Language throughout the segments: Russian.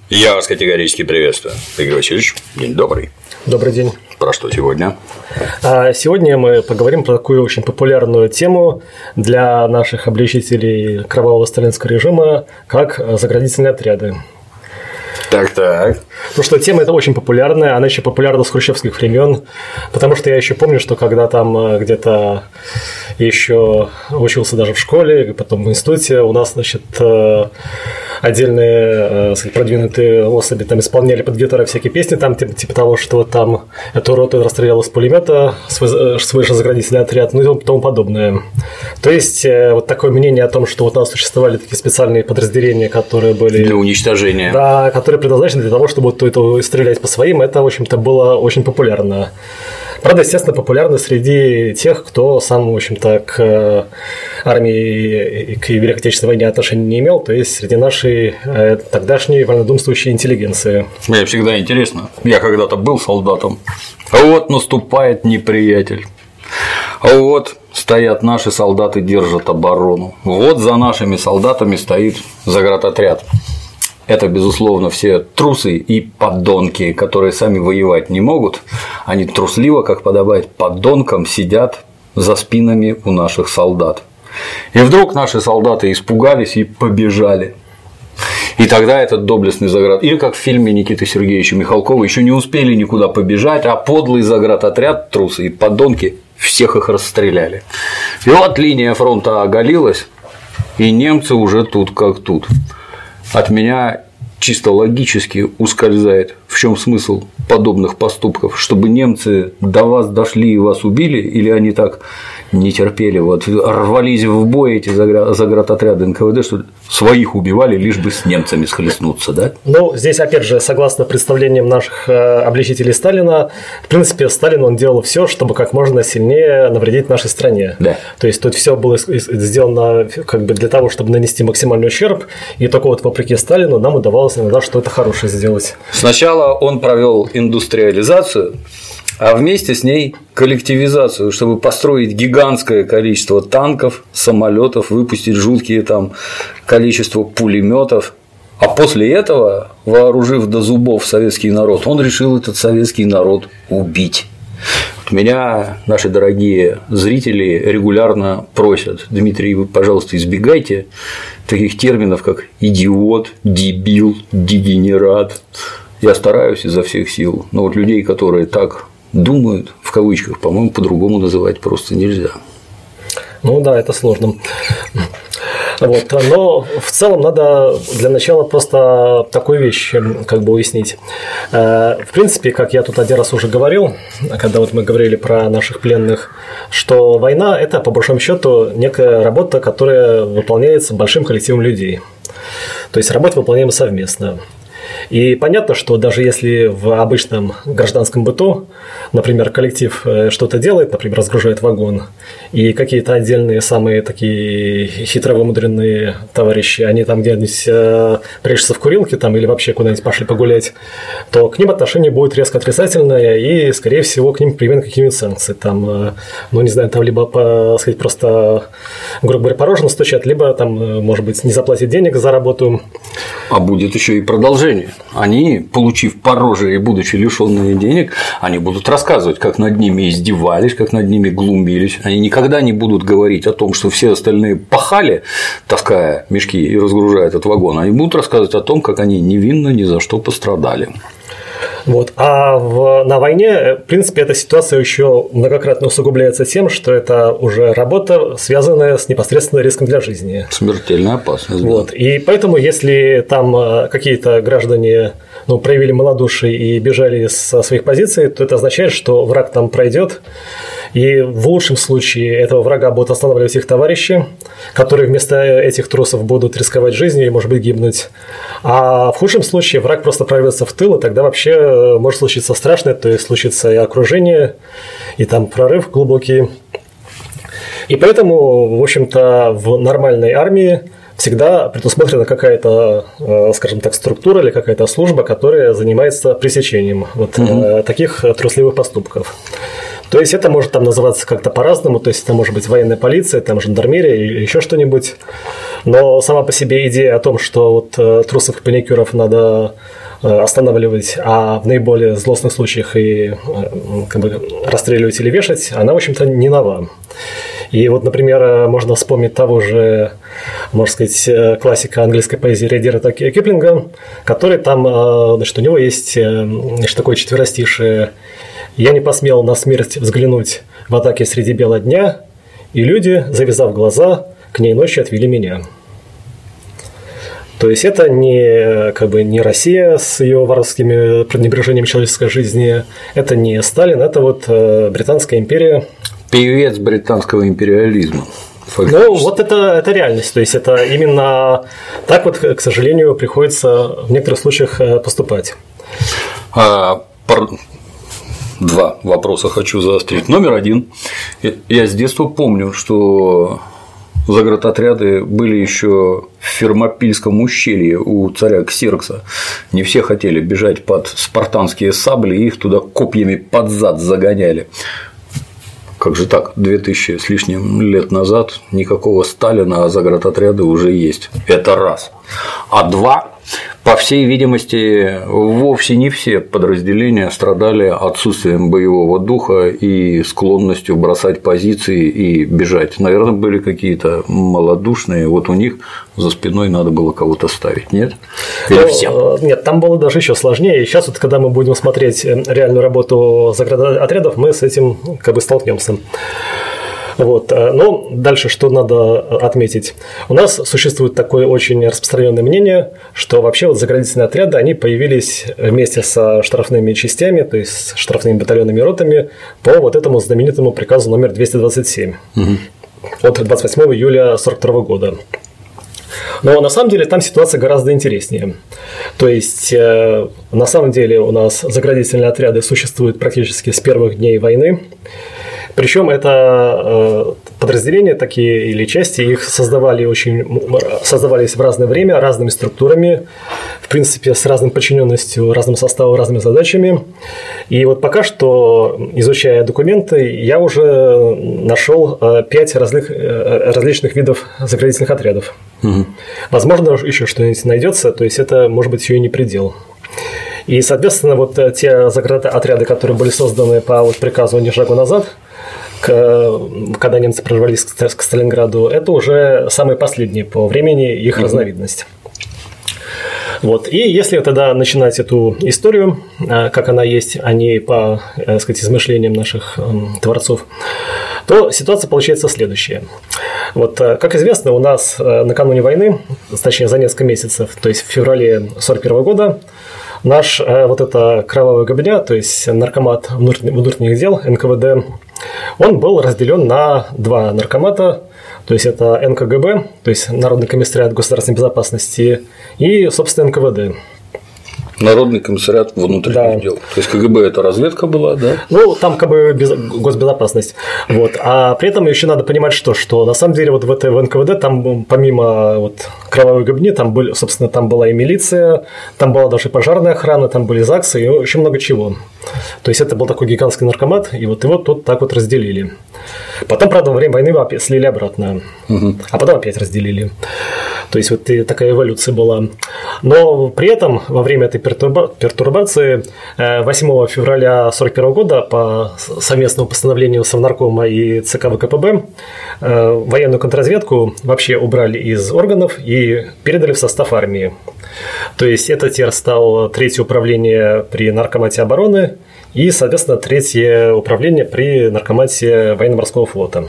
Я вас категорически приветствую. Игорь Васильевич, день добрый. Добрый день. Про что сегодня? Сегодня мы поговорим про такую очень популярную тему для наших обличителей кровавого сталинского режима, как заградительные отряды. Так. Потому что тема эта очень популярная, она еще популярна с хрущевских времен, потому что я еще помню, что когда там где-то еще учился даже в школе, потом в институте, у нас, отдельные продвинутые особи там исполняли под гитарой всякие песни, там типа того, что там эту роту расстрелял из пулемета свой же заградительный отряд, ну и тому подобное. То есть вот такое мнение о том, что вот у нас существовали такие специальные подразделения, которые были для уничтожения, да, которые предназначены для того, чтобы вот это стрелять по своим, это, в общем-то, было очень популярно. Правда, естественно, популярно среди тех, кто сам, в общем-то, к армии и к Великой Отечественной войне отношения не имел, то есть среди нашей тогдашней вольнодумствующей интеллигенции. Мне всегда интересно. Я когда-то был солдатом. А вот наступает неприятель. А вот стоят наши солдаты, держат оборону. Вот за нашими солдатами стоит заградотряд. Это, безусловно, все трусы и подонки, которые сами воевать не могут. Они трусливо, как подобает подонкам, сидят за спинами у наших солдат. И вдруг наши солдаты испугались и побежали. И тогда этот доблестный заград, или как в фильме Никиты Сергеевича Михалкова, еще не успели никуда побежать, а подлый заградотряд, трусы и подонки, всех их расстреляли. И вот линия фронта оголилась, и немцы уже тут как тут. От меня чисто логически ускользает, в чем смысл подобных поступков, чтобы немцы до вас дошли и вас убили, или они так не терпели, вот рвались в бой эти заградотряды НКВД, что своих убивали, лишь бы с немцами схлестнуться, да? Ну, здесь, опять же, согласно представлениям наших обличителей Сталина, в принципе, Сталин, он делал все, чтобы как можно сильнее навредить нашей стране. Да. То есть, тут все было сделано как бы для того, чтобы нанести максимальный ущерб, и только вот вопреки Сталину нам удавалось иногда что-то хорошее сделать. Сначала он провел индустриализацию, а вместе с ней коллективизацию, чтобы построить гигантское количество танков, самолетов, выпустить жуткие там количество пулеметов. А после этого, вооружив до зубов советский народ, он решил этот советский народ убить. Меня наши дорогие зрители регулярно просят: Дмитрий, вы, пожалуйста, избегайте таких терминов, как идиот, дебил, дегенерат. Я стараюсь изо всех сил, но вот людей, которые так думают, в кавычках, по-моему, по-другому называть просто нельзя. Ну да, это сложно. Вот. Но в целом надо для начала просто такую вещь как бы уяснить. В принципе, как я тут один раз уже говорил, когда вот мы говорили про наших пленных, что война – это, по большому счету, некая работа, которая выполняется большим коллективом людей. То есть работа выполняема совместно. И понятно, что даже если в обычном гражданском быту, например, коллектив что-то делает, например, разгружает вагон, и какие-то отдельные самые такие хитровымудренные товарищи, они там где-нибудь прячутся в курилке там, или вообще куда-нибудь пошли погулять, то к ним отношение будет резко отрицательное, и, скорее всего, к ним применят какие-нибудь санкции. Там, ну, не знаю, там либо, сказать, просто, грубо говоря, по рожам стучат, либо там, может быть, не заплатят денег за работу. А будет еще и продолжение. Они, получив по роже и будучи лишенные денег, они будут рассказывать, как над ними издевались, как над ними глумились. Они никогда не будут говорить о том, что все остальные пахали, таская мешки и разгружая этот вагон. Они будут рассказывать о том, как они невинно ни за что пострадали. Вот. А на войне, в принципе, эта ситуация еще многократно усугубляется тем, что это уже работа, связанная с непосредственным риском для жизни. Смертельная опасность. Вот. Да. И поэтому, если там какие-то граждане проявили малодушие и бежали со своих позиций, то это означает, что враг там пройдет. И в лучшем случае этого врага будут останавливать их товарищи, которые вместо этих трусов будут рисковать жизнью и, может быть, гибнуть. А в худшем случае враг просто прорвется в тыл, и тогда вообще может случиться страшное, то есть случится и окружение, и там прорыв глубокий. И поэтому, в общем-то, в нормальной армии всегда предусмотрена какая-то, скажем так, структура или какая-то служба, которая занимается пресечением таких трусливых поступков. То есть это может там называться как-то по-разному, то есть это может быть военная полиция, там жандармерия или еще что-нибудь. Но сама по себе идея о том, что вот трусов и паникюров надо останавливать, а в наиболее злостных случаях и как бы расстреливать или вешать, она, в общем-то, не нова. И вот, например, можно вспомнить того же, можно сказать, классика английской поэзии Редьярда Киплинга, который там, значит, у него есть, значит, такое четверостишее: «Я не посмел на смерть взглянуть в атаке среди бела дня, и люди, завязав глаза, к ней ночью отвели меня». То есть это не, как бы, не Россия с ее варварскими пренебрежением человеческой жизни, это не Сталин, это вот Британская империя. Певец британского империализма. Ну, вот это реальность. То есть это именно так вот, к сожалению, приходится в некоторых случаях поступать. Два вопроса хочу заострить. Номер один. Я с детства помню, что заградотряды были еще в Фермопильском ущелье у царя Ксеркса. Не все хотели бежать под спартанские сабли, и их туда копьями под зад загоняли. Как же так, 2000 с лишним лет назад никакого Сталина, а заградотряды уже есть. Это раз. А два, по всей видимости, вовсе не все подразделения страдали отсутствием боевого духа и склонностью бросать позиции и бежать. Наверное, были какие-то малодушные, вот у них за спиной надо было кого-то ставить, нет? Или всем? Нет, там было даже еще сложнее. И сейчас, вот, когда мы будем смотреть реальную работу заградотрядов, мы с этим как бы столкнемся. Вот. Но дальше что надо отметить? У нас существует такое очень распространенное мнение, что вообще вот заградительные отряды, они появились вместе со штрафными частями, то есть с штрафными батальонами и ротами по вот этому знаменитому приказу номер 227 от 28 июля 1942 года. Но на самом деле там ситуация гораздо интереснее. То есть, на самом деле у нас заградительные отряды существуют практически с первых дней войны. Причем это подразделения такие или части, их создавались в разное время, разными структурами, в принципе, с разной подчиненностью, разным составом, разными задачами. И вот пока что, изучая документы, я уже нашел 5 различных видов заградительных отрядов. Угу. Возможно, еще что-нибудь найдется, то есть это, может быть, еще и не предел. И, соответственно, вот те заградотряды, которые были созданы по вот приказу «Ни шагу назад», когда немцы прорвались к Сталинграду, это уже самые последние по времени их разновидность. Вот. И если тогда начинать эту историю, как она есть, а не по, так сказать, измышлениям наших творцов, то ситуация получается следующая. Вот, как известно, у нас накануне войны, точнее за несколько месяцев, то есть в феврале 1941 года, наш вот это кровавый гобня, то есть наркомат внутренних дел, НКВД, он был разделен на два наркомата, то есть это НКГБ, то есть Народный комиссариат государственной безопасности, и, собственно, НКВД. Народный комиссариат внутренних дел. То есть КГБ это разведка была, да? Ну, там как бы госбезопасность. Вот. А при этом еще надо понимать, что на самом деле вот в НКВД там помимо вот кровавой гобни, там были, собственно, там была и милиция, там была даже пожарная охрана, там были ЗАГСы и очень много чего. То есть это был такой гигантский наркомат, и вот его тут так вот разделили. Потом, правда, во время войны слили обратно, а потом опять разделили. То есть вот такая эволюция была. Но при этом во время этой пертурбации 8 февраля 1941 года по совместному постановлению Совнаркома и ЦК ВКПБ военную контрразведку вообще убрали из органов и передали в состав армии. То есть это теперь стало 3-е управление при Наркомате обороны и, соответственно, 3-е управление при Наркомате военно-морского флота.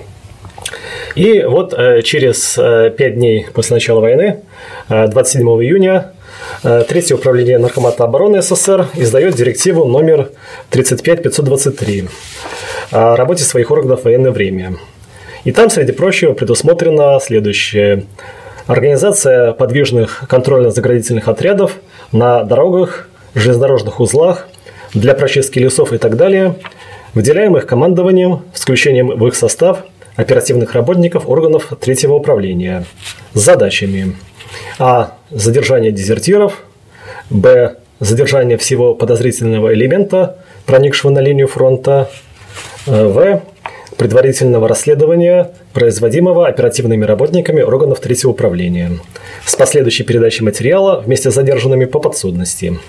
И вот через 5 дней после начала войны, 27 июня, 3-е управление Наркомата обороны СССР издает директиву номер 35523 о работе своих органов в военное время. И там, среди прочего, предусмотрено следующее. Организация подвижных контрольно-заградительных отрядов на дорогах, железнодорожных узлах, для прочистки лесов и так далее, выделяемых командованием с включением в их состав оперативных работников органов 3-го управления с задачами: а. Задержание дезертиров, б. Задержание всего подозрительного элемента, проникшего на линию фронта, в. предварительного расследования, производимого оперативными работниками органов третьего управления, с последующей передачей материала вместе с задержанными по подсудности.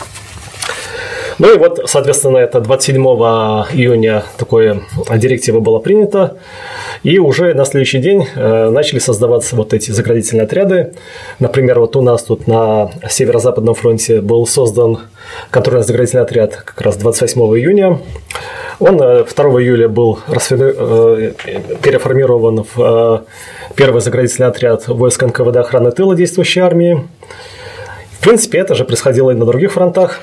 Ну и вот, соответственно, это 27 июня такое директива была принята, и уже на следующий день начали создаваться вот эти заградительные отряды. Например, вот у нас тут на Северо-Западном фронте был создан контрольно-заградительный отряд как раз 28 июня. Он 2 июля был переформирован в первый заградительный отряд войск НКВД охраны тыла действующей армии. В принципе, это же происходило и на других фронтах.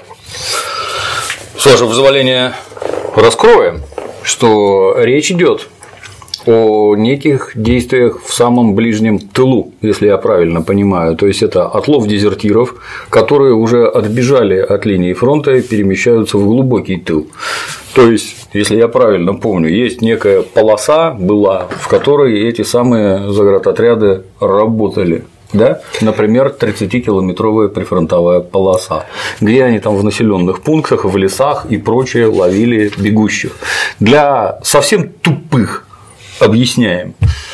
С вашего позволения раскроем, что речь идет о неких действиях в самом ближнем тылу, если я правильно понимаю. То есть это отлов дезертиров, которые уже отбежали от линии фронта и перемещаются в глубокий тыл. То есть, если я правильно помню, есть некая полоса была, в которой эти самые заградотряды работали. Да? Например, 30-километровая прифронтовая полоса, где они там в населенных пунктах, в лесах и прочее ловили бегущих. Для совсем тупых объясняем.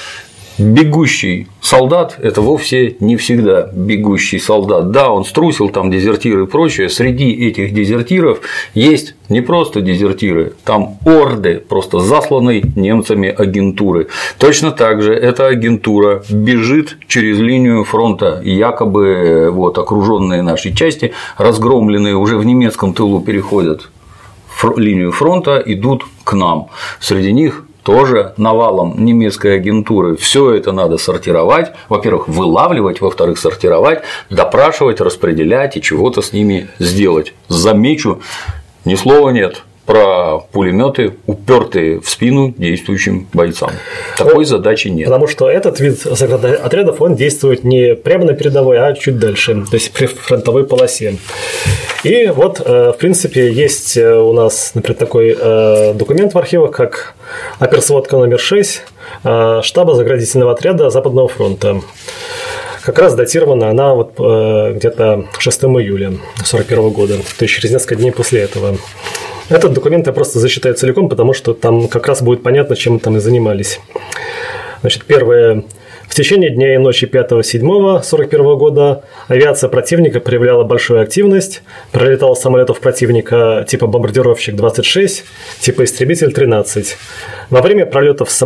Бегущий солдат – это вовсе не всегда бегущий солдат. Да, он струсил, там дезертиры и прочее. Среди этих дезертиров есть не просто дезертиры, там орды просто засланной немцами агентуры. Точно так же эта агентура бежит через линию фронта, якобы вот, окруженные наши части, разгромленные уже в немецком тылу переходят линию фронта, идут к нам. Среди них тоже навалом немецкой агентуры. Все это надо сортировать, во-первых, вылавливать, во-вторых, сортировать, допрашивать, распределять и чего-то с ними сделать. Замечу, ни слова нет про пулеметы, упертые в спину действующим бойцам. Такой задачи нет. Потому что этот вид заградотрядов, он действует не прямо на передовой, а чуть дальше, то есть при фронтовой полосе. И вот, в принципе, есть у нас, например, такой документ в архивах, как оперсводка номер 6 штаба заградительного отряда Западного фронта. Как раз датирована она вот где-то 6 июля 1941 года, то есть через несколько дней после этого. Этот документ я просто зачитаю целиком, потому что там как раз будет понятно, чем мы там и занимались. Значит, первое. В течение дня и ночи 5-7-41 года авиация противника проявляла большую активность, пролетал самолетов противника типа бомбардировщик-26, типа истребитель-13. Во время пролетов с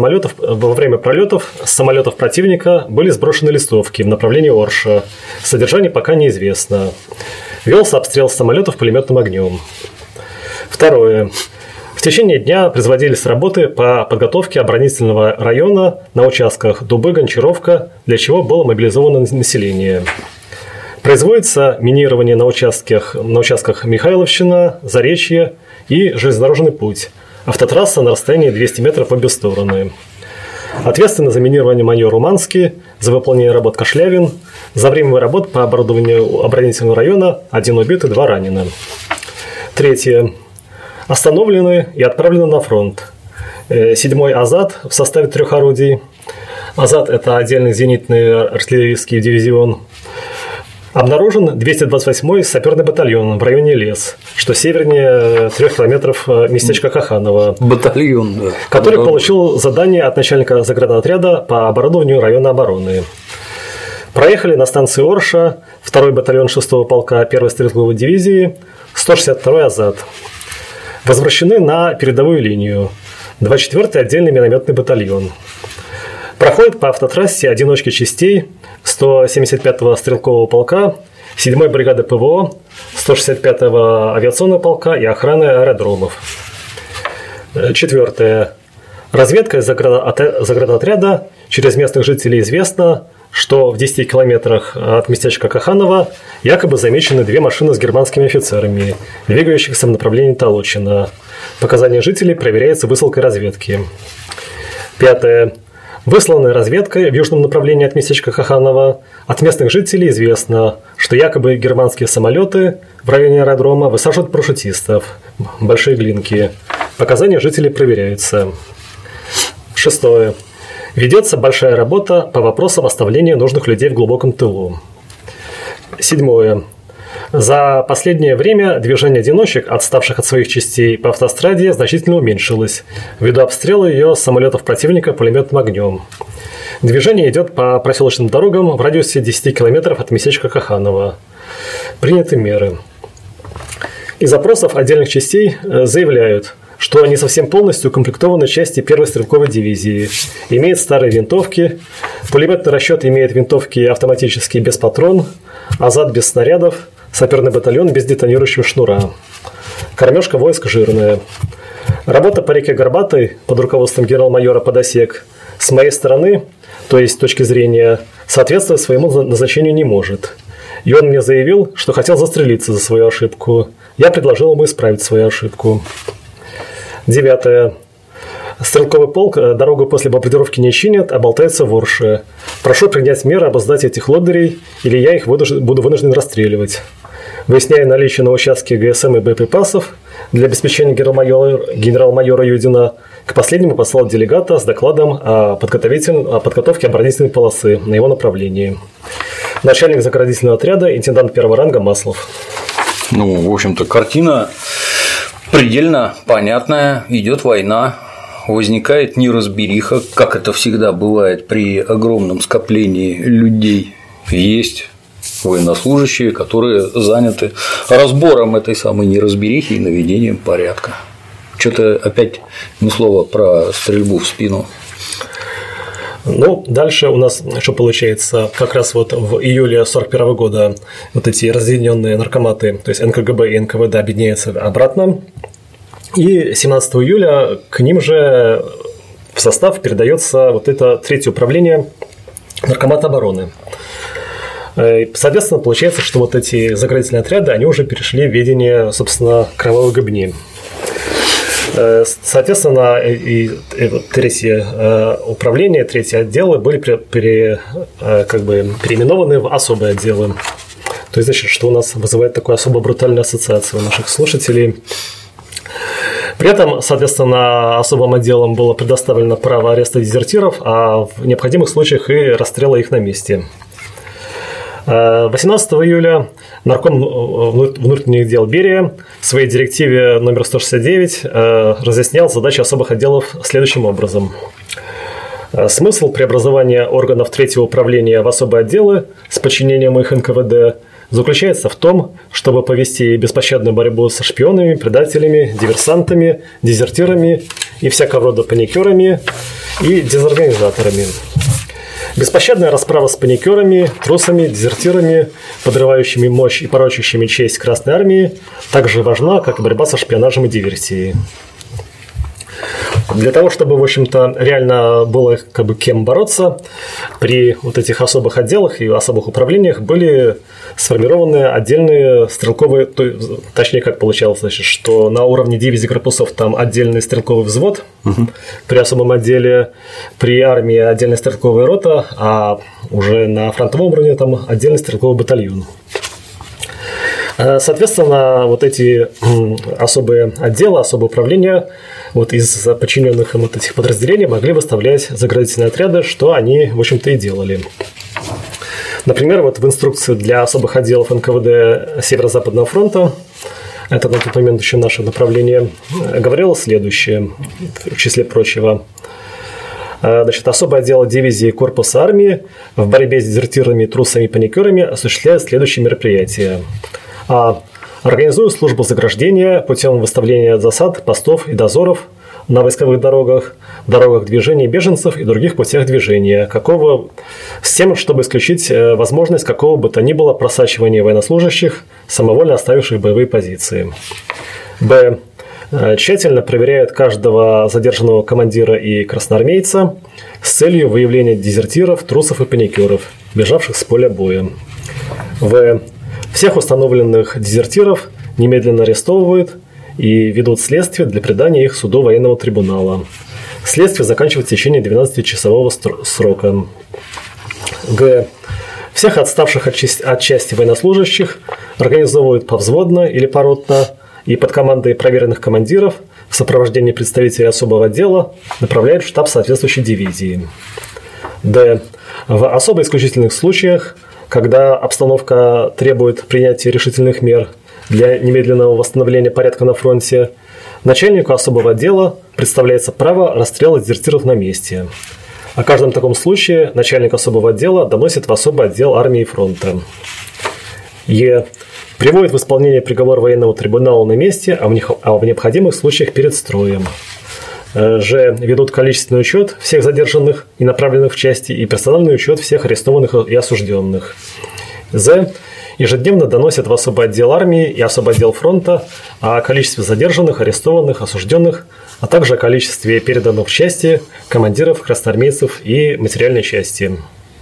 самолетов противника были сброшены листовки в направлении Орша. Содержание пока неизвестно. Велся обстрел самолетов пулеметным огнем. Второе. В течение дня производились работы по подготовке оборонительного района на участках Дубы-Гончаровка, для чего было мобилизовано население. Производится минирование на участках Михайловщина, Заречье и железнодорожный путь. Автотрасса на расстоянии 200 метров в обе стороны. Ответственный за минирование майор Уманский, за выполнение работ Кошлявин. За время работ по оборудованию оборонительного района 1 убит и 2 ранены. Третье. Остановлены и отправлены на фронт. 7-й Азат в составе 3 орудий. Азат – это отдельный зенитный артиллерийский дивизион. Обнаружен 228-й саперный батальон в районе Лес, что севернее 3 километров местечка Каханово. Батальон, да. Который получил задание от начальника заградотряда по оборудованию района обороны. Проехали на станции Орша 2-й батальон 6-го полка 1-й стрелковой дивизии, 162-й Азат. Возвращены на передовую линию. 24-й отдельный минометный батальон. Проходит по автотрассе одиночки частей 175-го стрелкового полка, 7-й бригады ПВО, 165-го авиационного полка и охраны аэродромов. 4. Разведка заградотряда через местных жителей известно, что в 10 километрах от местечка Каханово якобы замечены 2 машины с германскими офицерами, двигающихся в направлении Толочина. Показания жителей проверяются высылкой разведки. 5. Высланной разведкой в южном направлении от местечка Каханово от местных жителей известно, что якобы германские самолеты в районе аэродрома высаживают парашютистов, большие глинки. Показания жителей проверяются. 6. Ведется большая работа по вопросам оставления нужных людей в глубоком тылу. 7. За последнее время движение одиночек, отставших от своих частей по автостраде, значительно уменьшилось ввиду обстрела ее самолетов противника пулеметным огнем. Движение идет по проселочным дорогам в радиусе 10 километров от местечка Каханово. Приняты меры. Из опросов отдельных частей заявляют, что не совсем полностью укомплектованы части первой стрелковой дивизии, имеют старые винтовки, пулеметный расчет имеет винтовки автоматические без патрон, азад без снарядов, саперный батальон без детонирующего шнура. Кормежка войск жирная. Работа по реке Горбатой под руководством генерал-майора Подосек с моей стороны, то есть с точки зрения, соответствовать своему назначению не может. И он мне заявил, что хотел застрелиться за свою ошибку. Я предложил ему исправить свою ошибку. 9. Стрелковый полк дорогу после бомбардировки не чинит, а болтается в Орше. Прошу принять меры обуздать этих лодырей, или я их буду вынужден расстреливать. Выясняя наличие на участке ГСМ и боеприпасов, для обеспечения генерал-майора Юдина к последнему послал делегата с докладом о подготовке оборонительной полосы на его направлении. Начальник заградительного отряда, интендант первого ранга Маслов. Ну, в общем-то, картина предельно понятная. Идет война, возникает неразбериха, как это всегда бывает при огромном скоплении людей. Есть военнослужащие, которые заняты разбором этой самой неразберихи и наведением порядка. Что-то опять ни слова про стрельбу в спину. Ну, дальше у нас что получается? Как раз вот в июле 1941 года вот эти разъединенные наркоматы, то есть НКГБ и НКВД, объединяются обратно. И 17 июля к ним же в состав передается вот это третье управление Наркомата обороны. Соответственно, получается, что вот эти заградительные отряды, они уже перешли в ведение, собственно, кровавой гыбни. Соответственно, и третье управление, третье отделы были переименованы в особые отделы. То есть, значит, что у нас вызывает такую особо брутальную ассоциацию у наших слушателей. При этом, соответственно, особым отделам было предоставлено право ареста дезертиров, а в необходимых случаях и расстрела их на месте. 18 июля нарком внутренних дел Берия в своей директиве номер 169 разъяснял задачи особых отделов следующим образом. Смысл преобразования органов третьего управления в особые отделы с подчинением их НКВД заключается в том, чтобы повести беспощадную борьбу со шпионами, предателями, диверсантами, дезертирами и всякого рода паникерами и дезорганизаторами. Беспощадная расправа с паникерами, трусами, дезертирами, подрывающими мощь и порочащими честь Красной Армии, так же важна, как и борьба со шпионажем и диверсией. Для того, чтобы, в общем-то, реально было кем бороться, при вот этих особых отделах и особых управлениях были сформированы отдельные стрелковые, точнее, как получалось, значит, что на уровне дивизий корпусов там отдельный стрелковый взвод, при особом отделе, при армии отдельная стрелковая рота, а уже на фронтовом уровне там отдельный стрелковый батальон. Соответственно, вот эти особые отделы, особые управления вот из подчиненных им вот этих подразделений могли выставлять заградительные отряды, что они, в общем-то, и делали. Например, вот в инструкции для особых отделов НКВД Северо-Западного фронта, это на тот момент еще наше направление, говорилось следующее, в числе прочего. Значит, особое отдел дивизии корпуса армии в борьбе с дезертирами, трусами и паникерами осуществляет следующие мероприятия. Организует службу заграждения путем выставления засад, постов и дозоров на войсковых дорогах, дорогах движения беженцев и других путях движения, с тем, чтобы исключить возможность какого бы то ни было просачивания военнослужащих, самовольно оставивших боевые позиции. Б. Тщательно проверяют каждого задержанного командира и красноармейца с целью выявления дезертиров, трусов и паникеров, бежавших с поля боя. В. Всех установленных дезертиров немедленно арестовывают и ведут следствие для предания их суду военного трибунала. Следствие заканчивается в течение 12-часового срока. Г. Всех отставших от части военнослужащих организовывают повзводно или поротно и под командой проверенных командиров в сопровождении представителей особого отдела направляют в штаб соответствующей дивизии. Д. В особо исключительных случаях, когда обстановка требует принятия решительных мер для немедленного восстановления порядка на фронте, начальнику особого отдела представляется право расстрела дезертиров на месте. О каждом таком случае начальник особого отдела доносит в особый отдел армии и фронта. Приводит в исполнение приговор военного трибунала на месте, а в необходимых случаях перед строем. Ведут количественный учет всех задержанных и направленных в части и персональный учет всех арестованных и осужденных. Ежедневно доносят в особый отдел армии и особый отдел фронта о количестве задержанных, арестованных, осужденных, а также о количестве переданных в части командиров, красноармейцев и материальной части.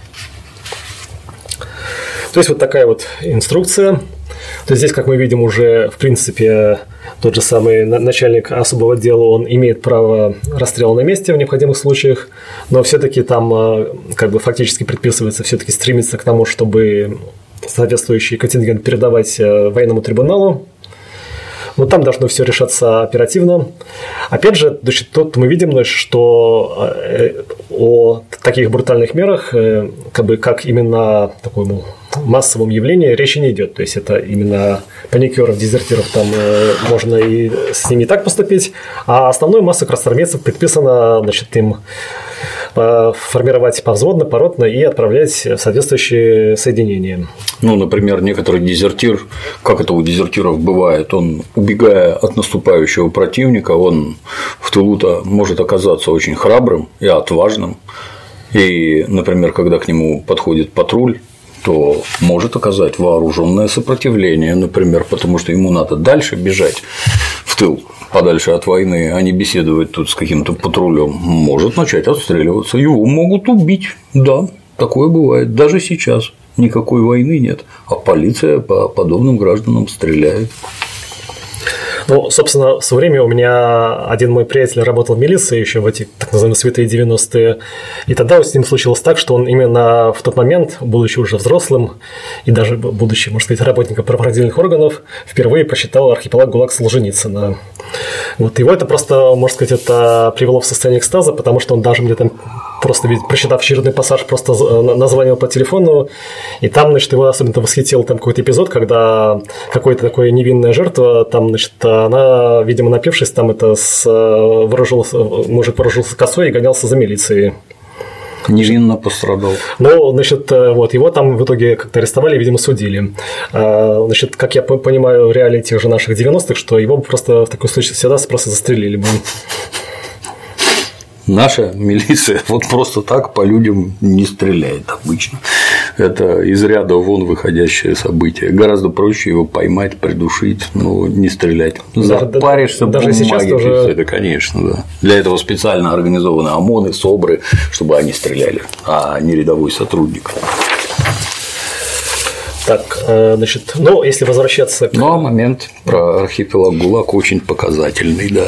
То есть вот такая вот инструкция. То есть здесь, как мы видим, уже в принципе тот же самый начальник особого отдела, он имеет право расстрела на месте в необходимых случаях, но все-таки там как бы фактически предписывается все-таки стремиться к тому, чтобы соответствующий контингент передавать военному трибуналу. Но там должно все решаться оперативно. Опять же, тут мы видим, что о таких брутальных мерах, как именно такому массовом явлении речи не идет. То есть это именно паникеров, дезертиров, там можно и с ними так поступить, а основной массе красноармейцев предписано, им формировать повзводно, поротно и отправлять в соответствующие соединения. Например, некоторый дезертир, как это у дезертиров бывает, он, убегая от наступающего противника, он в тылу-то может оказаться очень храбрым и отважным. И, например, когда к нему подходит патруль, то может оказать вооруженное сопротивление, например, потому что ему надо дальше бежать в тыл, подальше от войны, а не беседовать тут с каким-то патрулем, может начать отстреливаться. Его могут убить. Да, такое бывает. Даже сейчас никакой войны нет, а полиция по подобным гражданам стреляет. Собственно, в свое время у меня один мой приятель работал в милиции еще в эти так называемые святые 90-е, и тогда с ним случилось так, что он именно в тот момент, будучи уже взрослым и даже будучи, можно сказать, работником правоохранительных органов, впервые прочитал «Архипелаг ГУЛАГ» Солженицына. Его это просто, можно сказать, это привело в состояние экстаза, потому что он даже мне там просто, прочитав очередной пассаж, просто названивал по телефону, и там, его особенно восхитил там какой-то эпизод, когда какая-то такая невинная жертва, там, она, видимо, напившись, там мужик вооружился косой и гонялся за милицией. Невинно пострадал. Его там в итоге как-то арестовали, видимо, судили. Как я понимаю, реалии тех же наших 90-х, что его просто в таком случае всегда просто застрелили бы. Наша милиция вот просто так по людям не стреляет обычно. Это из ряда вон выходящее событие. Гораздо проще его поймать, придушить, но не стрелять. Запаришься, даже сейчас тоже... Это, конечно, да. Для этого специально организованы ОМОНы, СОБРы, чтобы они стреляли, а не рядовой сотрудник. Так, если возвращаться к... момент про архипелаг ГУЛАГ очень показательный, да.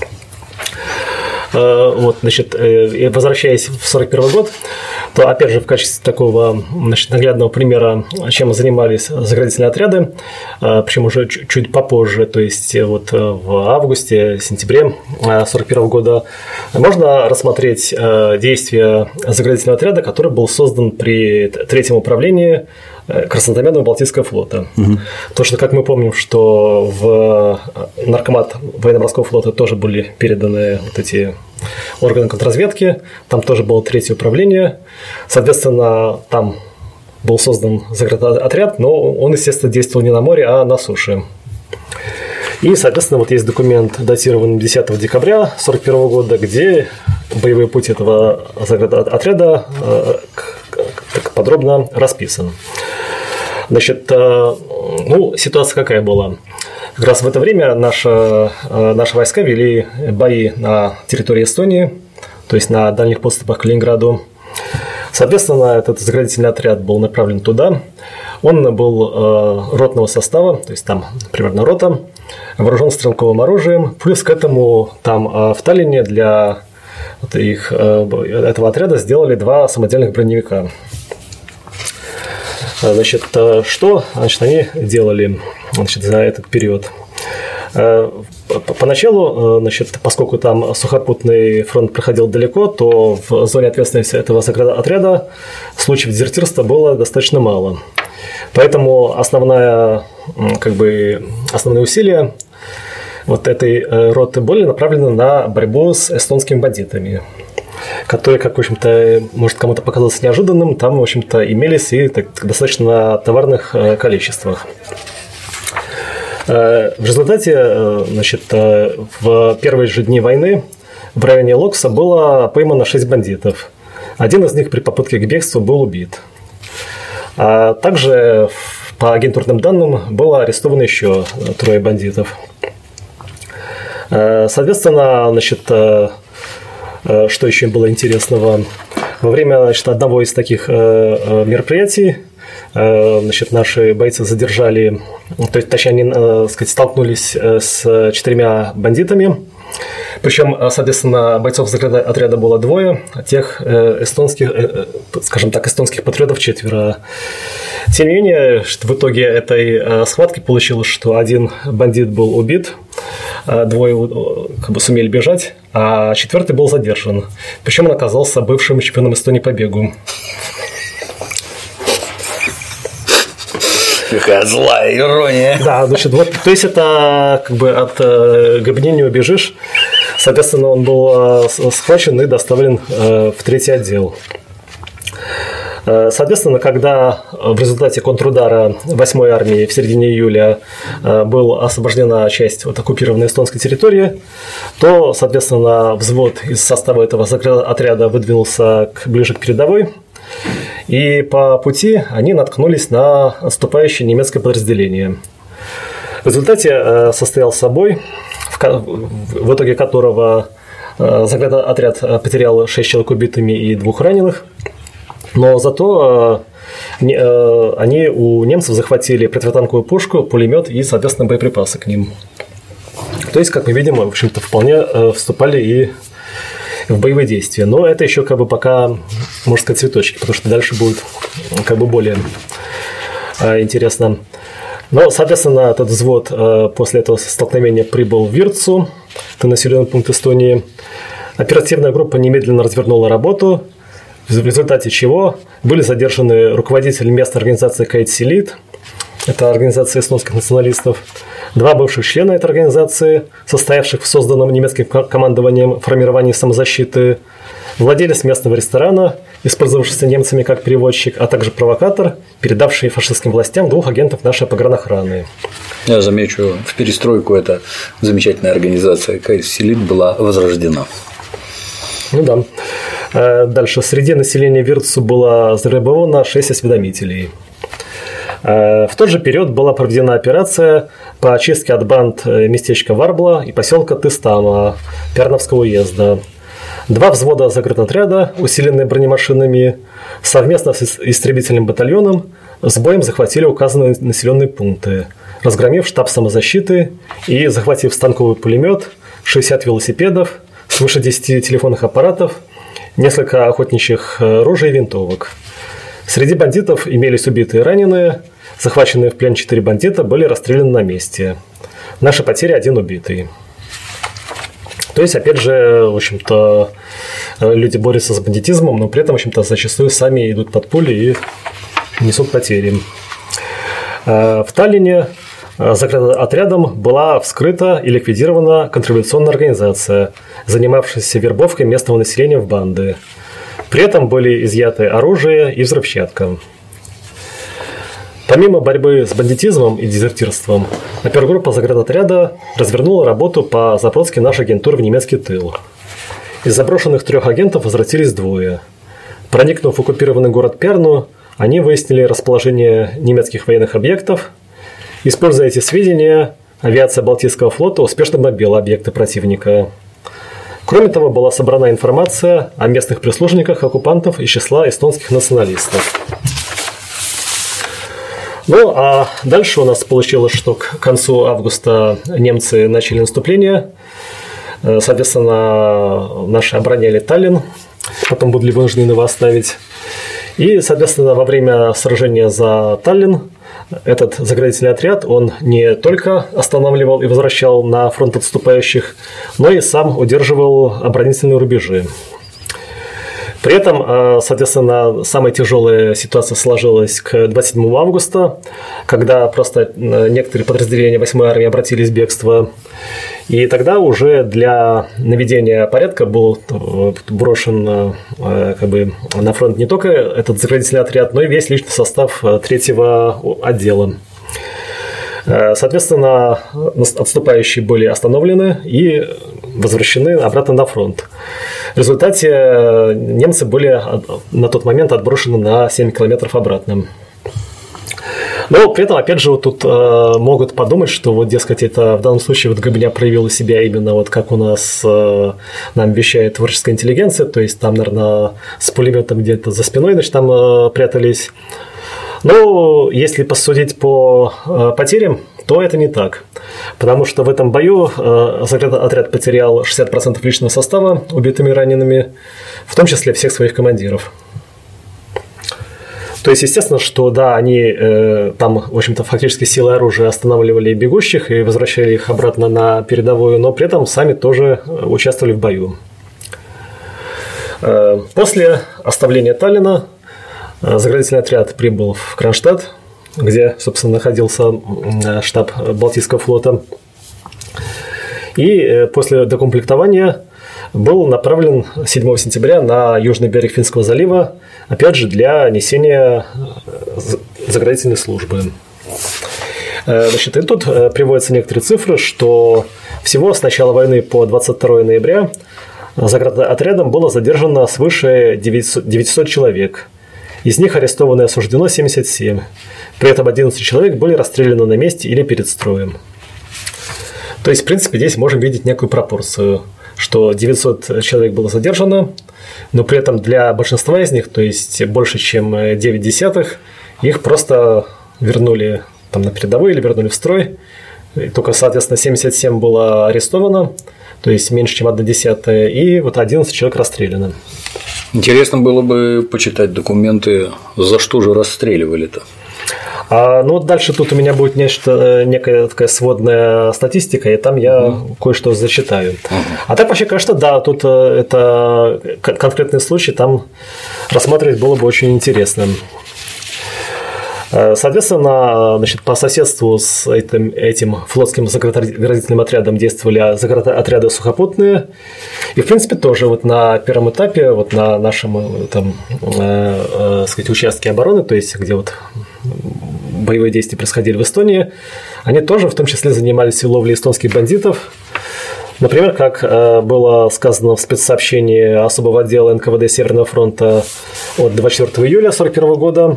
Возвращаясь в 1941 год, то, опять же, в качестве такого наглядного примера, чем занимались заградительные отряды, причем уже чуть попозже, то есть в августе, сентябре 1941 года, можно рассмотреть действия заградительного отряда, который был создан при Третьем управлении Краснознаменного Балтийского флота. Потому что, как мы помним, что в Наркомат военно-морского флота тоже были переданы эти органы контрразведки, там тоже было Третье управление, соответственно, там был создан заградотряд, но он, естественно, действовал не на море, а на суше. И, соответственно, есть документ, датированный 10 декабря 1941 года, где боевой путь этого заградотряда подробно расписан. Ситуация какая была? Как раз в это время наши войска вели бои на территории Эстонии, то есть на дальних подступах к Ленинграду. Соответственно, этот заградительный отряд был направлен туда. Он был ротного состава, то есть там примерно рота, вооружен стрелковым оружием. Плюс к этому там в Таллине для этого отряда сделали 2 самодельных броневика. Что они делали за этот период? Поначалу, значит, поскольку там сухопутный фронт проходил далеко, то в зоне ответственности этого отряда случаев дезертирства было достаточно мало. Поэтому основные усилия вот этой роты были направлены на борьбу с эстонскими бандитами, которые, как, в общем-то, может кому-то показалось неожиданным, там, в общем-то, имелись и достаточно товарных количествах. В результате, значит, в первые же дни войны в районе Локса было поймано 6 бандитов. Один из них при попытке к бегству был убит. А также, по агентурным данным, было арестовано еще 3 бандитов. Соответственно, значит, что еще было интересного? Во время, значит, одного из таких мероприятий, значит, наши бойцы задержали, то есть, точнее, они, столкнулись с 4 бандитами. Причем, соответственно, бойцов отряда было 2, а тех эстонских патриотов 4. Тем не менее, в итоге этой схватки получилось, что 1 бандит был убит, 2 сумели бежать, а 4 был задержан. Причем он оказался бывшим чемпионом Эстонии по бегу. Какая злая ирония. Да, значит, вот, то есть это от гыбни не убежишь. Соответственно, он был схвачен и доставлен в 3-й отдел. Соответственно, когда в результате контрудара 8-й армии в середине июля была освобождена часть оккупированной эстонской территории, то, соответственно, взвод из состава этого отряда выдвинулся ближе к передовой. И по пути они наткнулись на отступающее немецкое подразделение. В результате состоялся бой, в итоге которого отряд потерял 6 человек убитыми и 2 раненых. Но зато они у немцев захватили противотанковую пушку, пулемет и, соответственно, боеприпасы к ним. То есть, как мы видим, в общем-то, вполне вступали и в боевые действия. Но это еще пока, можно сказать, цветочки, потому что дальше будет более интересно. Но, соответственно, этот взвод после этого столкновения прибыл в Вирцу, это населенный пункт Эстонии. Оперативная группа немедленно развернула работу, в результате чего были задержаны руководитель местной организации Кайт-Силит, это организация эстонских националистов, 2 бывших члена этой организации, состоявших в созданном немецким командованием формировании самозащиты, владелец местного ресторана, использовавшийся немцами как переводчик, а также провокатор, передавший фашистским властям 2 агентов нашей погранохраны. Я замечу, в перестройку эта замечательная организация Кайт-Силит была возрождена. Ну да. Дальше. Среди населения Вирцу было завербовано 6 осведомителей. В тот же период была проведена операция по очистке от банд местечка Варбла и поселка Тыстама Пярновского уезда. 2 взвода заградотряда, усиленные бронемашинами, совместно с истребительным батальоном с боем захватили указанные населенные пункты, разгромив штаб самозащиты и захватив станковый пулемет, 60 велосипедов, свыше 10 телефонных аппаратов, несколько охотничьих ружей и винтовок. Среди бандитов имелись убитые и раненые. Захваченные в плен 4 бандита были расстреляны на месте. Наши потери 1 убитый. То есть, опять же, в общем-то, люди борются с бандитизмом, но при этом, в общем-то, зачастую сами идут под пули и несут потери. В Таллине отрядом была вскрыта и ликвидирована контрреволюционная организация, занимавшаяся вербовкой местного населения в банды. При этом были изъяты оружие и взрывчатка. Помимо борьбы с бандитизмом и дезертирством, опергруппа заградотряда развернула работу по заброске нашей агентуры в немецкий тыл. Из заброшенных 3 агентов возвратились 2. Проникнув в оккупированный город Перну, они выяснили расположение немецких военных объектов. Используя эти сведения, авиация Балтийского флота успешно бомбила объекты противника. Кроме того, была собрана информация о местных прислужниках оккупантов из числа эстонских националистов. Ну, а дальше у нас получилось, что к концу августа немцы начали наступление. Соответственно, наши обороняли Таллин, потом были вынуждены его оставить. И, соответственно, во время сражения за Таллин этот заградительный отряд, он не только останавливал и возвращал на фронт отступающих, но и сам удерживал оборонительные рубежи. При этом, соответственно, самая тяжелая ситуация сложилась к 27 августа, когда просто некоторые подразделения 8-й армии обратились в бегство. И тогда уже для наведения порядка был брошен на фронт не только этот заградительный отряд, но и весь личный состав 3-го отдела. Соответственно, отступающие были остановлены и возвращены обратно на фронт. В результате немцы были на тот момент отброшены на 7 километров обратно. Но при этом, опять же, вот тут могут подумать, что вот, дескать, это в данном случае вот Гребня проявила себя именно вот как у нас нам вещает творческая интеллигенция, то есть там, наверное, с пулеметом где-то за спиной, значит, там прятались. Но если посудить по потерям, то это не так. Потому что в этом бою отряд потерял 60% личного состава убитыми и ранеными, в том числе всех своих командиров. То есть, естественно, что да, они там, в общем-то, фактически силой оружия останавливали бегущих и возвращали их обратно на передовую, но при этом сами тоже участвовали в бою. После оставления Таллина заградительный отряд прибыл в Кронштадт, где, собственно, находился штаб Балтийского флота. И после докомплектования был направлен 7 сентября на южный берег Финского залива, опять же, для несения заградительной службы. Значит, и тут приводятся некоторые цифры, что всего с начала войны по 22 ноября заградотрядом было задержано свыше 900 человек. Из них арестовано и осуждено 77. При этом 11 человек были расстреляны на месте или перед строем. То есть, в принципе, здесь можем видеть некую пропорцию, что 900 человек было задержано, но при этом для большинства из них, то есть больше, чем 9 десятых, их просто вернули там на передовую или вернули в строй. И только, соответственно, 77 было арестовано, то есть меньше, чем 1/10, и вот 11 человек расстреляно. Интересно было бы почитать документы, за что же расстреливали-то. Ну вот дальше тут у меня будет некая такая сводная статистика, и там я кое-что зачитаю. А так вообще, конечно, да, тут это конкретный случай, там рассматривать было бы очень интересно. Соответственно, значит, по соседству с этим флотским заградительным отрядом действовали заградотряды сухопутные. И, в принципе, тоже вот на первом этапе, вот на нашем там, сказать, участке обороны, то есть где вот боевые действия происходили в Эстонии, они тоже в том числе занимались ловлей эстонских бандитов. Например, как было сказано в спецсообщении особого отдела НКВД Северного фронта от 24 июля 1941 года,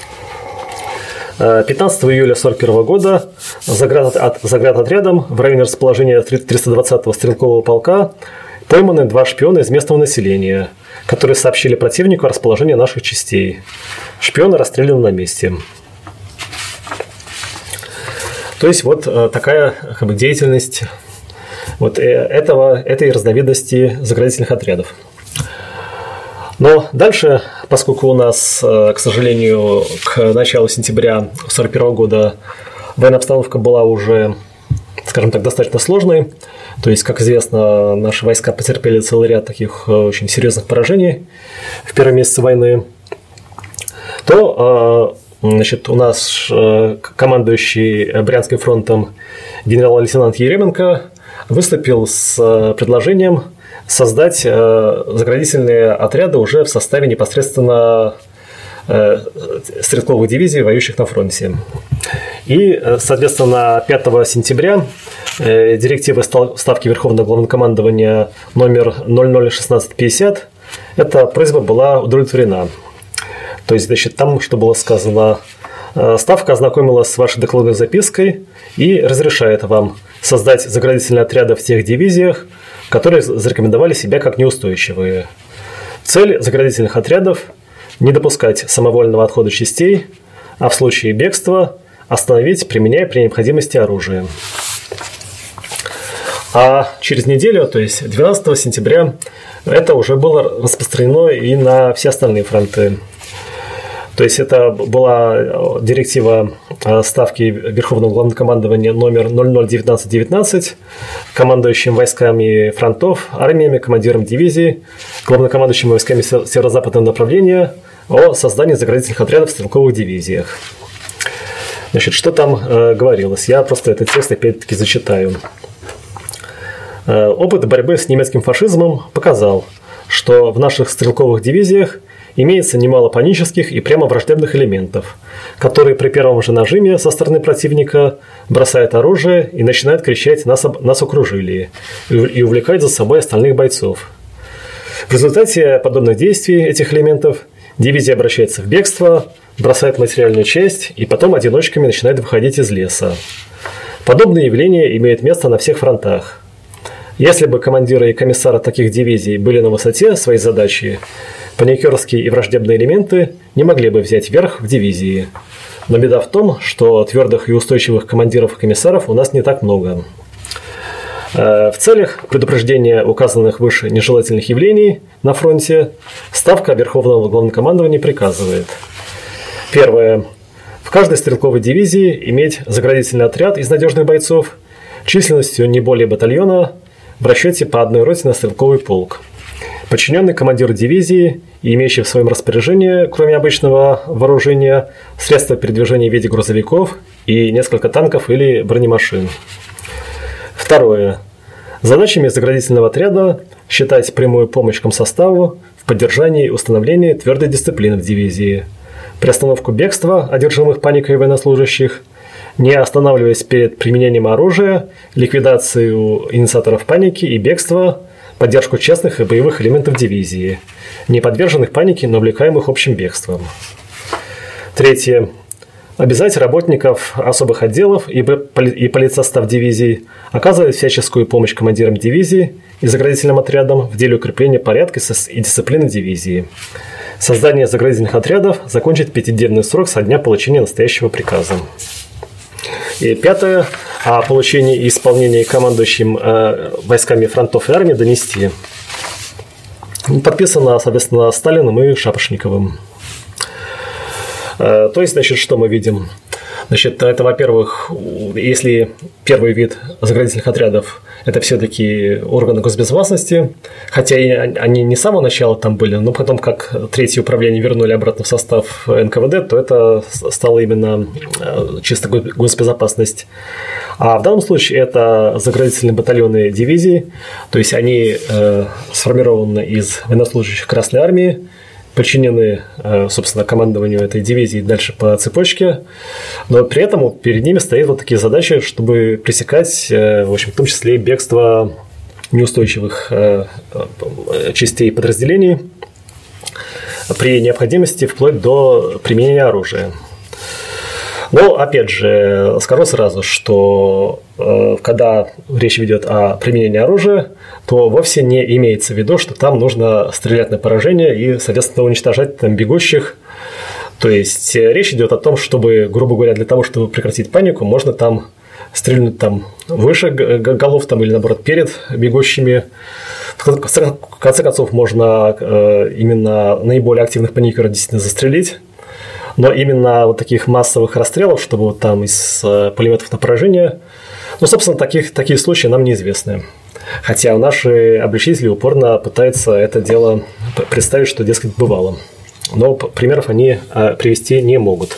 15 июля 1941 года заградотрядом в районе расположения 320-го стрелкового полка пойманы 2 шпиона из местного населения, которые сообщили противнику о расположении наших частей. Шпионы расстреляны на месте. То есть, вот такая как бы, деятельность вот этой разновидности заградительных отрядов. Но дальше, поскольку у нас, к сожалению, к началу сентября 1941 года военная обстановка была уже, скажем так, достаточно сложной, то есть, как известно, наши войска потерпели целый ряд таких очень серьезных поражений в первые месяцы войны, то значит, у нас командующий Брянским фронтом генерал-лейтенант Еременко выступил с предложением создать заградительные отряды уже в составе непосредственно стрелковых дивизий, воюющих на фронте. И, соответственно, 5 сентября директивы Ставки Верховного Главнокомандования номер 001650 эта просьба была удовлетворена. То есть, значит, там, что было сказано, Ставка ознакомилась с вашей докладной запиской и разрешает вам создать заградительные отряды в тех дивизиях, которые зарекомендовали себя как неустойчивые. Цель заградительных отрядов – не допускать самовольного отхода частей, а в случае бегства остановить, применяя при необходимости оружие. А через неделю, то есть 12 сентября, это уже было распространено и на все остальные фронты. То есть это была директива Ставки Верховного Главнокомандования номер 001919, командующим войсками фронтов, армиями, командиром дивизии, главнокомандующим войсками северо-западного направления о создании заградительных отрядов в стрелковых дивизиях. Значит, что там говорилось? Я просто этот текст опять-таки зачитаю. Опыт борьбы с немецким фашизмом показал, что в наших стрелковых дивизиях имеется немало панических и прямо враждебных элементов, которые при первом же нажиме со стороны противника бросают оружие и начинают кричать «нас окружили» и увлекают за собой остальных бойцов. В результате подобных действий этих элементов дивизия обращается в бегство, бросает материальную часть и потом одиночками начинает выходить из леса. Подобные явления имеют место на всех фронтах. Если бы командиры и комиссары таких дивизий были на высоте своей задачи, паникерские и враждебные элементы не могли бы взять верх в дивизии. Но беда в том, что твердых и устойчивых командиров и комиссаров у нас не так много. В целях предупреждения указанных выше нежелательных явлений на фронте Ставка Верховного Главнокомандования приказывает: первое. В каждой стрелковой дивизии иметь заградительный отряд из надежных бойцов численностью не более батальона в расчете по одной роте на стрелковый полк, подчиненный командиру дивизии и имеющий в своем распоряжении, кроме обычного вооружения, средства передвижения в виде грузовиков и несколько танков или бронемашин. Второе. Задачами заградительного отряда считать прямую помощь комсоставу в поддержании и установлении твердой дисциплины в дивизии, приостановку бегства одержимых паникой военнослужащих, не останавливаясь перед применением оружия, ликвидацию инициаторов паники и бегства, поддержку честных и боевых элементов дивизии, не подверженных панике, но увлекаемых общим бегством. Третье. Обязать работников особых отделов и политсостав дивизий оказывать всяческую помощь командирам дивизии и заградительным отрядам в деле укрепления порядка и дисциплины дивизии. Создание заградительных отрядов закончить 5-дневный срок со дня получения настоящего приказа. И пятое. О получении и исполнении командующим войсками фронтов и армии донести. Подписано, соответственно, Сталиным и Шапошниковым. То есть, значит, что мы видим? Значит, это, во-первых, если первый вид заградительных отрядов – это все-таки органы госбезопасности, хотя и они не с самого начала там были, но потом, как третье управление вернули обратно в состав НКВД, то это стало именно чисто госбезопасность. А в данном случае это заградительные батальоны дивизии, то есть они сформированы из военнослужащих Красной Армии, подчинены, собственно, командованию этой дивизии дальше по цепочке, но при этом перед ними стоят вот такие задачи, чтобы пресекать, в общем, в том числе и бегство неустойчивых частей подразделений при необходимости вплоть до применения оружия. Но, опять же, скажу сразу, что когда речь идет о применении оружия, то вовсе не имеется в виду, что там нужно стрелять на поражение и, соответственно, уничтожать там бегущих. То есть речь идет о том, чтобы, грубо говоря, для того, чтобы прекратить панику, можно там стрельнуть там выше голов там, или, наоборот, перед бегущими. В конце концов, можно именно наиболее активных паникеров действительно застрелить. Но именно вот таких массовых расстрелов, чтобы вот там из пулеметов на поражение, ну, собственно, такие случаи нам неизвестны. Хотя наши обличители упорно пытаются это дело представить, что, дескать, бывало. Но примеров они привести не могут.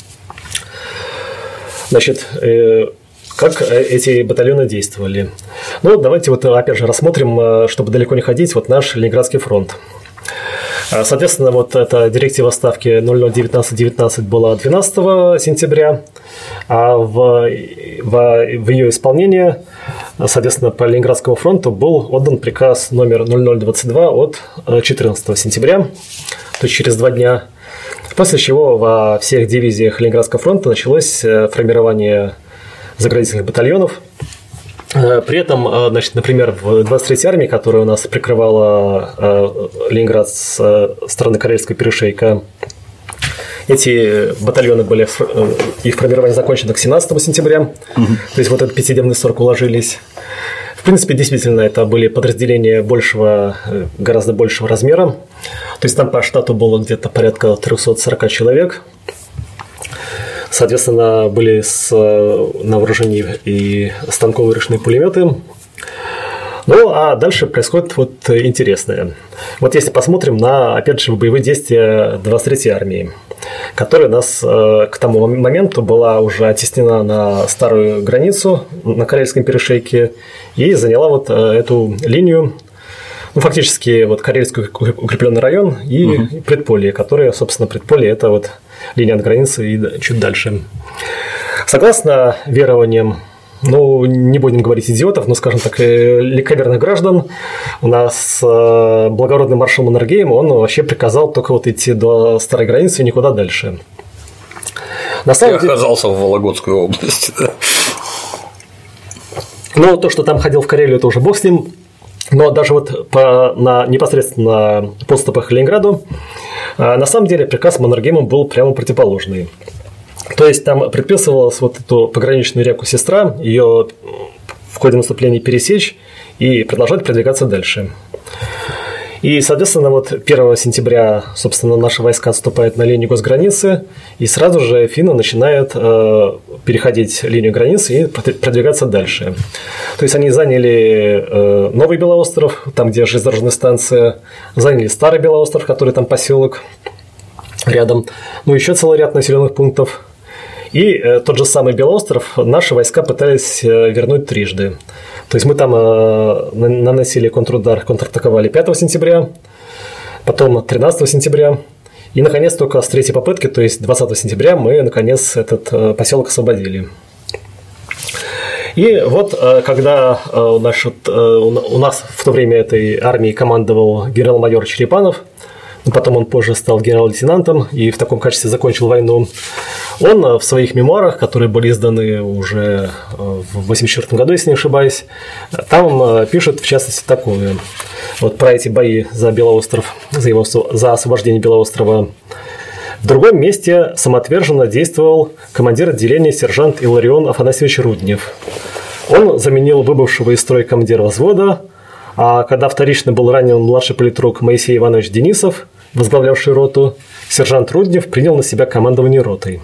Значит, как эти батальоны действовали? Ну, давайте вот опять же рассмотрим, чтобы далеко не ходить, вот наш Ленинградский фронт. Соответственно, вот эта директива Ставки 001919 была 12 сентября, а в ее исполнение, соответственно, по Ленинградскому фронту был отдан приказ номер 0022 от 14 сентября, то есть через 2 дня, после чего во всех дивизиях Ленинградского фронта началось формирование заградительных батальонов. При этом, значит, например, в 23-й армии, которая у нас прикрывала Ленинград с стороны Карельского перешейка, эти батальоны были, их формирование закончено к 17 сентября, то есть вот этот 5-дневный срок уложились. В принципе, действительно, это были подразделения гораздо большего размера. То есть там по штату было где-то порядка 340 человек. Соответственно, были на вооружении и станковые ручные пулеметы. Ну, а дальше происходит вот интересное. Вот если посмотрим на, опять же, боевые действия 23-й армии, которая у нас к тому моменту была уже оттеснена на старую границу на Карельском перешейке и заняла вот эту линию, ну, фактически вот Карельский укрепленный район и предполье, которое, собственно, предполье – это вот линия от границы и чуть дальше. Согласно верованиям, ну, не будем говорить идиотов, но, скажем так, легковерных граждан, у нас благородный маршал Маннергейм, он вообще приказал только вот идти до старой границы и никуда дальше. Я оказался в Вологодской области. Да. Ну, то, что там ходил в Карелию, это уже бог с ним. Но даже вот непосредственно на подступах к Ленинграду, на самом деле приказ Маннергейма был прямо противоположный. То есть там предписывалось вот эту пограничную реку Сестра, ее в ходе наступления пересечь и продолжать продвигаться дальше. И, соответственно, вот 1 сентября, собственно, наши войска отступают на линию госграницы, и сразу же финны начинают переходить линию границы и продвигаться дальше. То есть они заняли Новый Белоостров, там, где железнодорожная станция, заняли Старый Белоостров, который там поселок рядом, ну, еще целый ряд населенных пунктов. И тот же самый Белоостров наши войска пытались вернуть трижды. То есть мы там наносили контрудар, контратаковали 5 сентября, потом 13 сентября, и, наконец, только с третьей попытки, то есть 20 сентября, мы, наконец, этот поселок освободили. И вот когда у нас в то время этой армией командовал генерал-майор Черепанов, потом он позже стал генерал-лейтенантом и в таком качестве закончил войну, он в своих мемуарах, которые были изданы уже в 1984 году, если не ошибаюсь, там пишет, в частности, такое. Вот про эти бои за Белоостров, за освобождение Белоострова. В другом месте самоотверженно действовал командир отделения сержант Илларион Афанасьевич Руднев. Он заменил выбывшего из строя командира взвода, а когда вторично был ранен младший политрук Моисей Иванович Денисов, возглавлявший роту, сержант Руднев принял на себя командование ротой.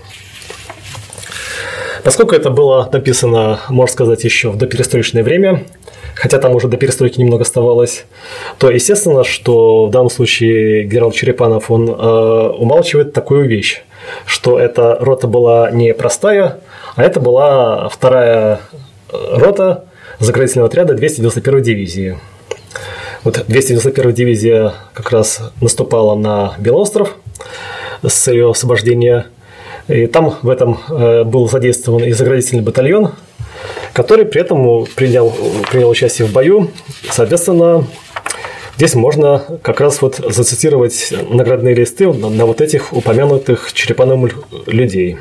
Поскольку это было написано, можно сказать, еще в доперестроечное время, хотя там уже до перестройки немного оставалось, то естественно, что в данном случае генерал Черепанов, он умалчивает такую вещь, что эта рота была не простая, а это была вторая рота заградительного отряда 291-й дивизии. Вот 291-я дивизия как раз наступала на Белоостров с ее освобождения. И там в этом был задействован и заградительный батальон, который при этом принял участие в бою. Соответственно, здесь можно как раз вот зацитировать наградные листы на вот этих упомянутых Черепановым людей.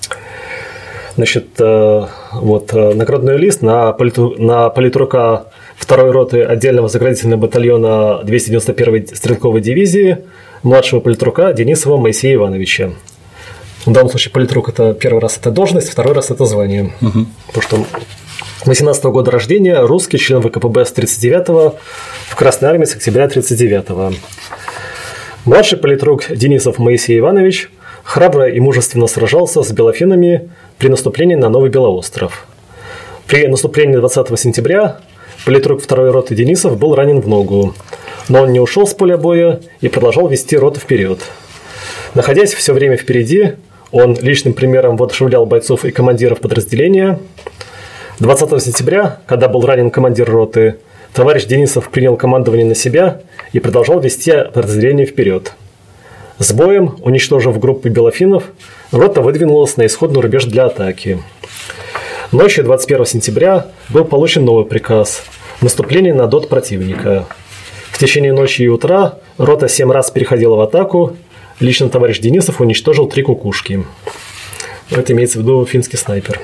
Значит, вот наградной лист на политрука 2-й роты отдельного заградительного батальона 291-й стрелковой дивизии младшего политрука Денисова Моисея Ивановича. В данном случае политрук – это первый раз это должность, второй раз это звание. Потому что 18-го года рождения, русский, член ВКПБ с 39-го, в Красной армии с октября 39-го. Младший политрук Денисов Моисей Иванович храбро и мужественно сражался с белофинами при наступлении на Новый Белоостров. При наступлении 20 сентября политрук 2-й роты Денисов был ранен в ногу, но он не ушел с поля боя и продолжал вести роту вперед. Находясь все время впереди, он личным примером воодушевлял бойцов и командиров подразделения. 20 сентября, когда был ранен командир роты, товарищ Денисов принял командование на себя и продолжал вести подразделение вперед. С боем, уничтожив группы белофинов, рота выдвинулась на исходный рубеж для атаки. Ночью 21 сентября был получен новый приказ – наступление на дот противника. В течение ночи и утра рота 7 раз переходила в атаку. Лично товарищ Денисов уничтожил 3 кукушки. Это имеется в виду финский снайпер.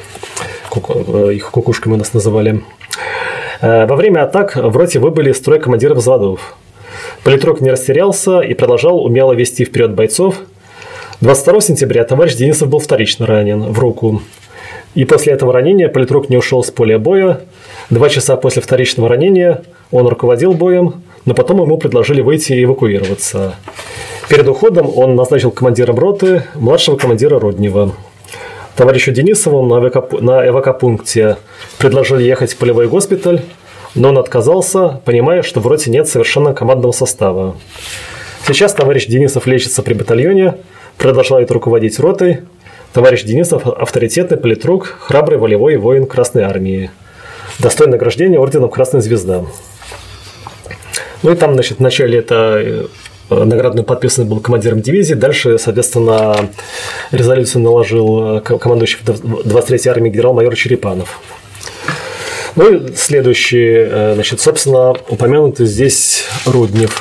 Их кукушками мы нас называли. Во время атак в роте выбыли из строя командиры взводов. Политрук не растерялся и продолжал умело вести вперед бойцов. 22 сентября товарищ Денисов был вторично ранен в руку. И после этого ранения политрук не ушел с поля боя. 2 часа после вторичного ранения он руководил боем, но потом ему предложили выйти и эвакуироваться. Перед уходом он назначил командиром роты младшего командира Руднева. Товарищу Денисову на эвакопункте предложили ехать в полевой госпиталь, но он отказался, понимая, что в роте нет совершенно командного состава. Сейчас товарищ Денисов лечится при батальоне, продолжает руководить ротой. Товарищ Денисов – авторитетный политрук, храбрый волевой воин Красной Армии. Достоин награждения орденом Красная Звезда. Ну и там, значит, в начале это наградный подписан был командиром дивизии. Дальше, соответственно, резолюцию наложил командующий 23-й армии генерал-майор Черепанов. Ну и следующий, значит, собственно, упомянутый здесь Руднев.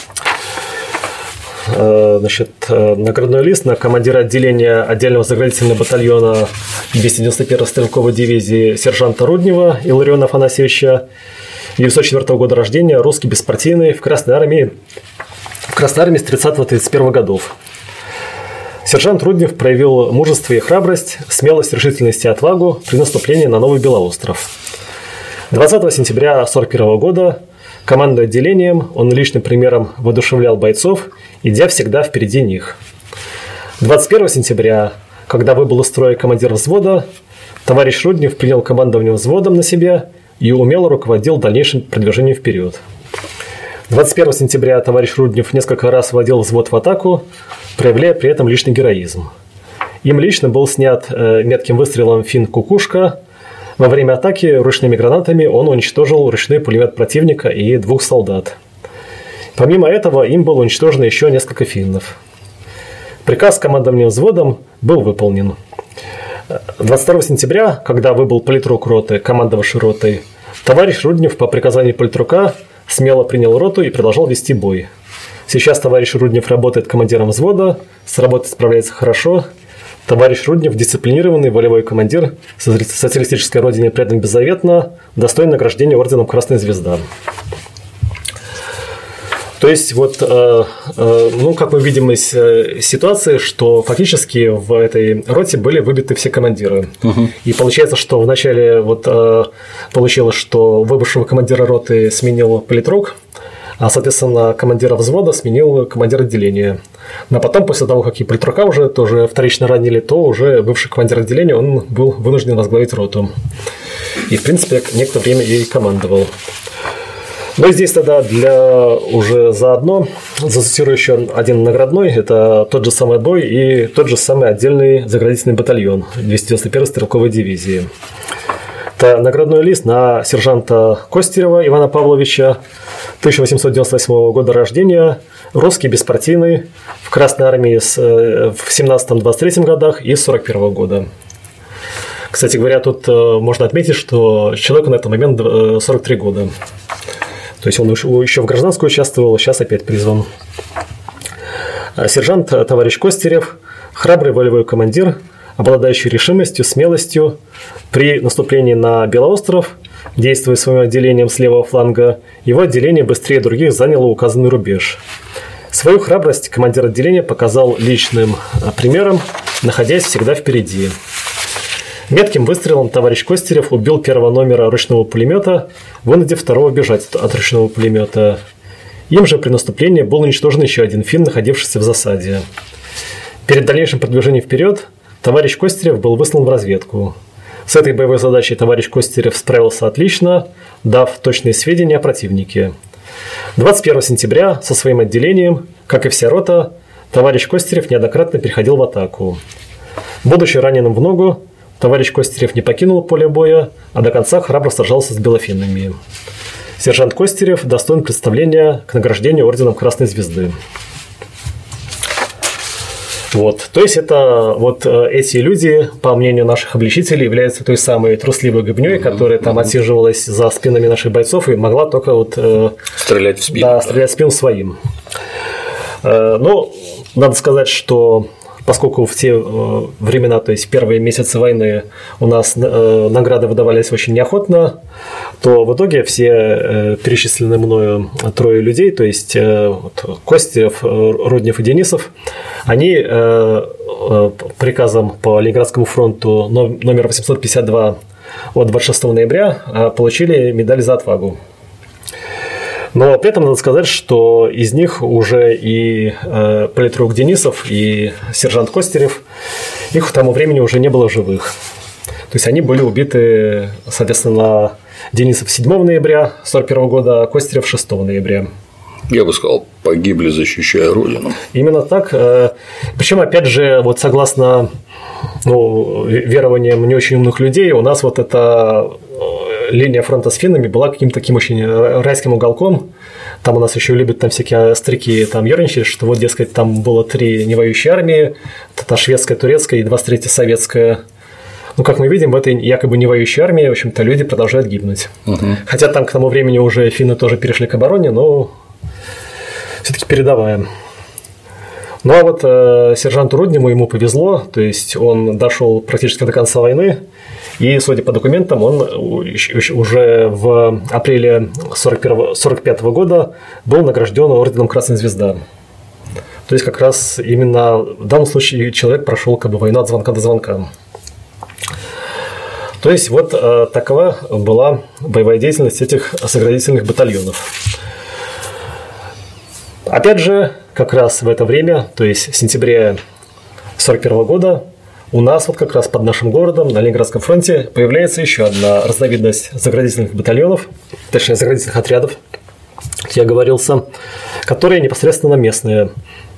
Значит, наградной лист на командира отделения отдельного заградительного батальона 291-й стрелковой дивизии сержанта Руднева Иллариона Афанасьевича, 1904 года рождения, русский беспартийный, в Красной армии с 30-31 годов. Сержант Руднев проявил мужество и храбрость, смелость, решительность и отвагу при наступлении на Новый Белоостров. 20 сентября 1941 года, командуя отделением, он личным примером воодушевлял бойцов, идя всегда впереди них. 21 сентября, когда выбыл из строя командир взвода, товарищ Руднев принял командование взводом на себя и умело руководил дальнейшим продвижением вперед. 21 сентября товарищ Руднев несколько раз вводил взвод в атаку, проявляя при этом личный героизм. Им лично был снят метким выстрелом фин «Кукушка». Во время атаки ручными гранатами он уничтожил ручной пулемет противника и 2 солдат. Помимо этого, им было уничтожено еще несколько финнов. Приказ командования взводом был выполнен. 22 сентября, когда выбыл политрук роты, командовавший ротой, товарищ Руднев по приказанию политрука смело принял роту и продолжал вести бой. Сейчас товарищ Руднев работает командиром взвода, с работой справляется хорошо. Товарищ Руднев – дисциплинированный волевой командир, социалистической родине предан беззаветно, достоин награждения орденом Красная Звезда. То есть, вот, ну, как мы видим из ситуации, что фактически в этой роте были выбиты все командиры. И получается, что вначале вот, получилось, что выбывшего командира роты сменил политрук, а, соответственно, командира взвода сменил командир отделения. Но потом, после того, как и политрука уже тоже вторично ранили, то уже бывший командир отделения, он был вынужден возглавить роту. И, в принципе, некоторое время ей командовал. Но здесь тогда уже заодно зацитирую еще один наградной. Это тот же самый бой и тот же самый отдельный заградительный батальон 291-й стрелковой дивизии. Это наградной лист на сержанта Костерева Ивана Павловича, 1898 года рождения, русский беспартийный, в Красной армии в 17-23 годах и 41 года. Кстати говоря, тут можно отметить, что человеку на этот момент 43 года. То есть он еще в гражданскую участвовал, сейчас опять призван. Сержант товарищ Костерев, храбрый волевой командир, обладающий решимостью, смелостью. При наступлении на Белоостров, действуя своим отделением с левого фланга, его отделение быстрее других заняло указанный рубеж. Свою храбрость командир отделения показал личным примером, находясь всегда впереди. Метким выстрелом товарищ Костерев убил первого номера ручного пулемета, вынудив второго бежать от ручного пулемета. Им же при наступлении был уничтожен еще один финн, находившийся в засаде. Перед дальнейшим продвижением вперед товарищ Костерев был выслан в разведку. С этой боевой задачей товарищ Костерев справился отлично, дав точные сведения о противнике. 21 сентября со своим отделением, как и вся рота, товарищ Костерев неоднократно переходил в атаку. Будучи раненым в ногу, товарищ Костерев не покинул поле боя, а до конца храбро сражался с белофинами. Сержант Костерев достоин представления к награждению орденом Красной Звезды. Вот. То есть, это вот эти люди, по мнению наших обличителей, являются той самой трусливой гыбней, которая там отсиживалась за спинами наших бойцов и могла только вот, стрелять в спину. Да, стрелять в спину своим. Но надо сказать, что поскольку в те времена, то есть первые месяцы войны, у нас награды выдавались очень неохотно, то в итоге все перечисленные мною трое людей, то есть Костев, Руднев и Денисов, они приказом по Ленинградскому фронту номер 852 от 26 ноября получили медаль за отвагу. Но при этом надо сказать, что из них уже и политрук Денисов, и сержант Костерев, их к тому времени уже не было в живых. То есть они были убиты, соответственно, Денисов 7 ноября 1941 года, а Костерев 6 ноября. Я бы сказал, погибли, защищая Родину. Именно так. Причем, опять же, вот согласно верованиям не очень умных людей, у нас вот эта линия фронта с финнами была каким-то таким очень райским уголком. Там у нас еще любят там всякие остряки там ерничать, что вот, дескать, там было 3 невоюющие армии, это шведская, турецкая и 23-я советская. Ну, как мы видим, в этой якобы невоюющей армии, в общем-то, люди продолжают гибнуть. Хотя там к тому времени уже финны тоже перешли к обороне, но все-таки передовая. Ну а вот сержанту Руднему ему повезло, то есть он дошел практически до конца войны, и, судя по документам, он уже в апреле 1945 года был награжден орденом Красной Звезды. То есть как раз именно в данном случае человек прошел как бы войну от звонка до звонка. То есть вот такова была боевая деятельность этих заградительных батальонов. Опять же, как раз в это время, то есть в сентябре 1941 года, у нас вот как раз под нашим городом на Ленинградском фронте появляется еще одна разновидность заградительных батальонов, точнее заградительных отрядов, как я оговорился, которые непосредственно местные.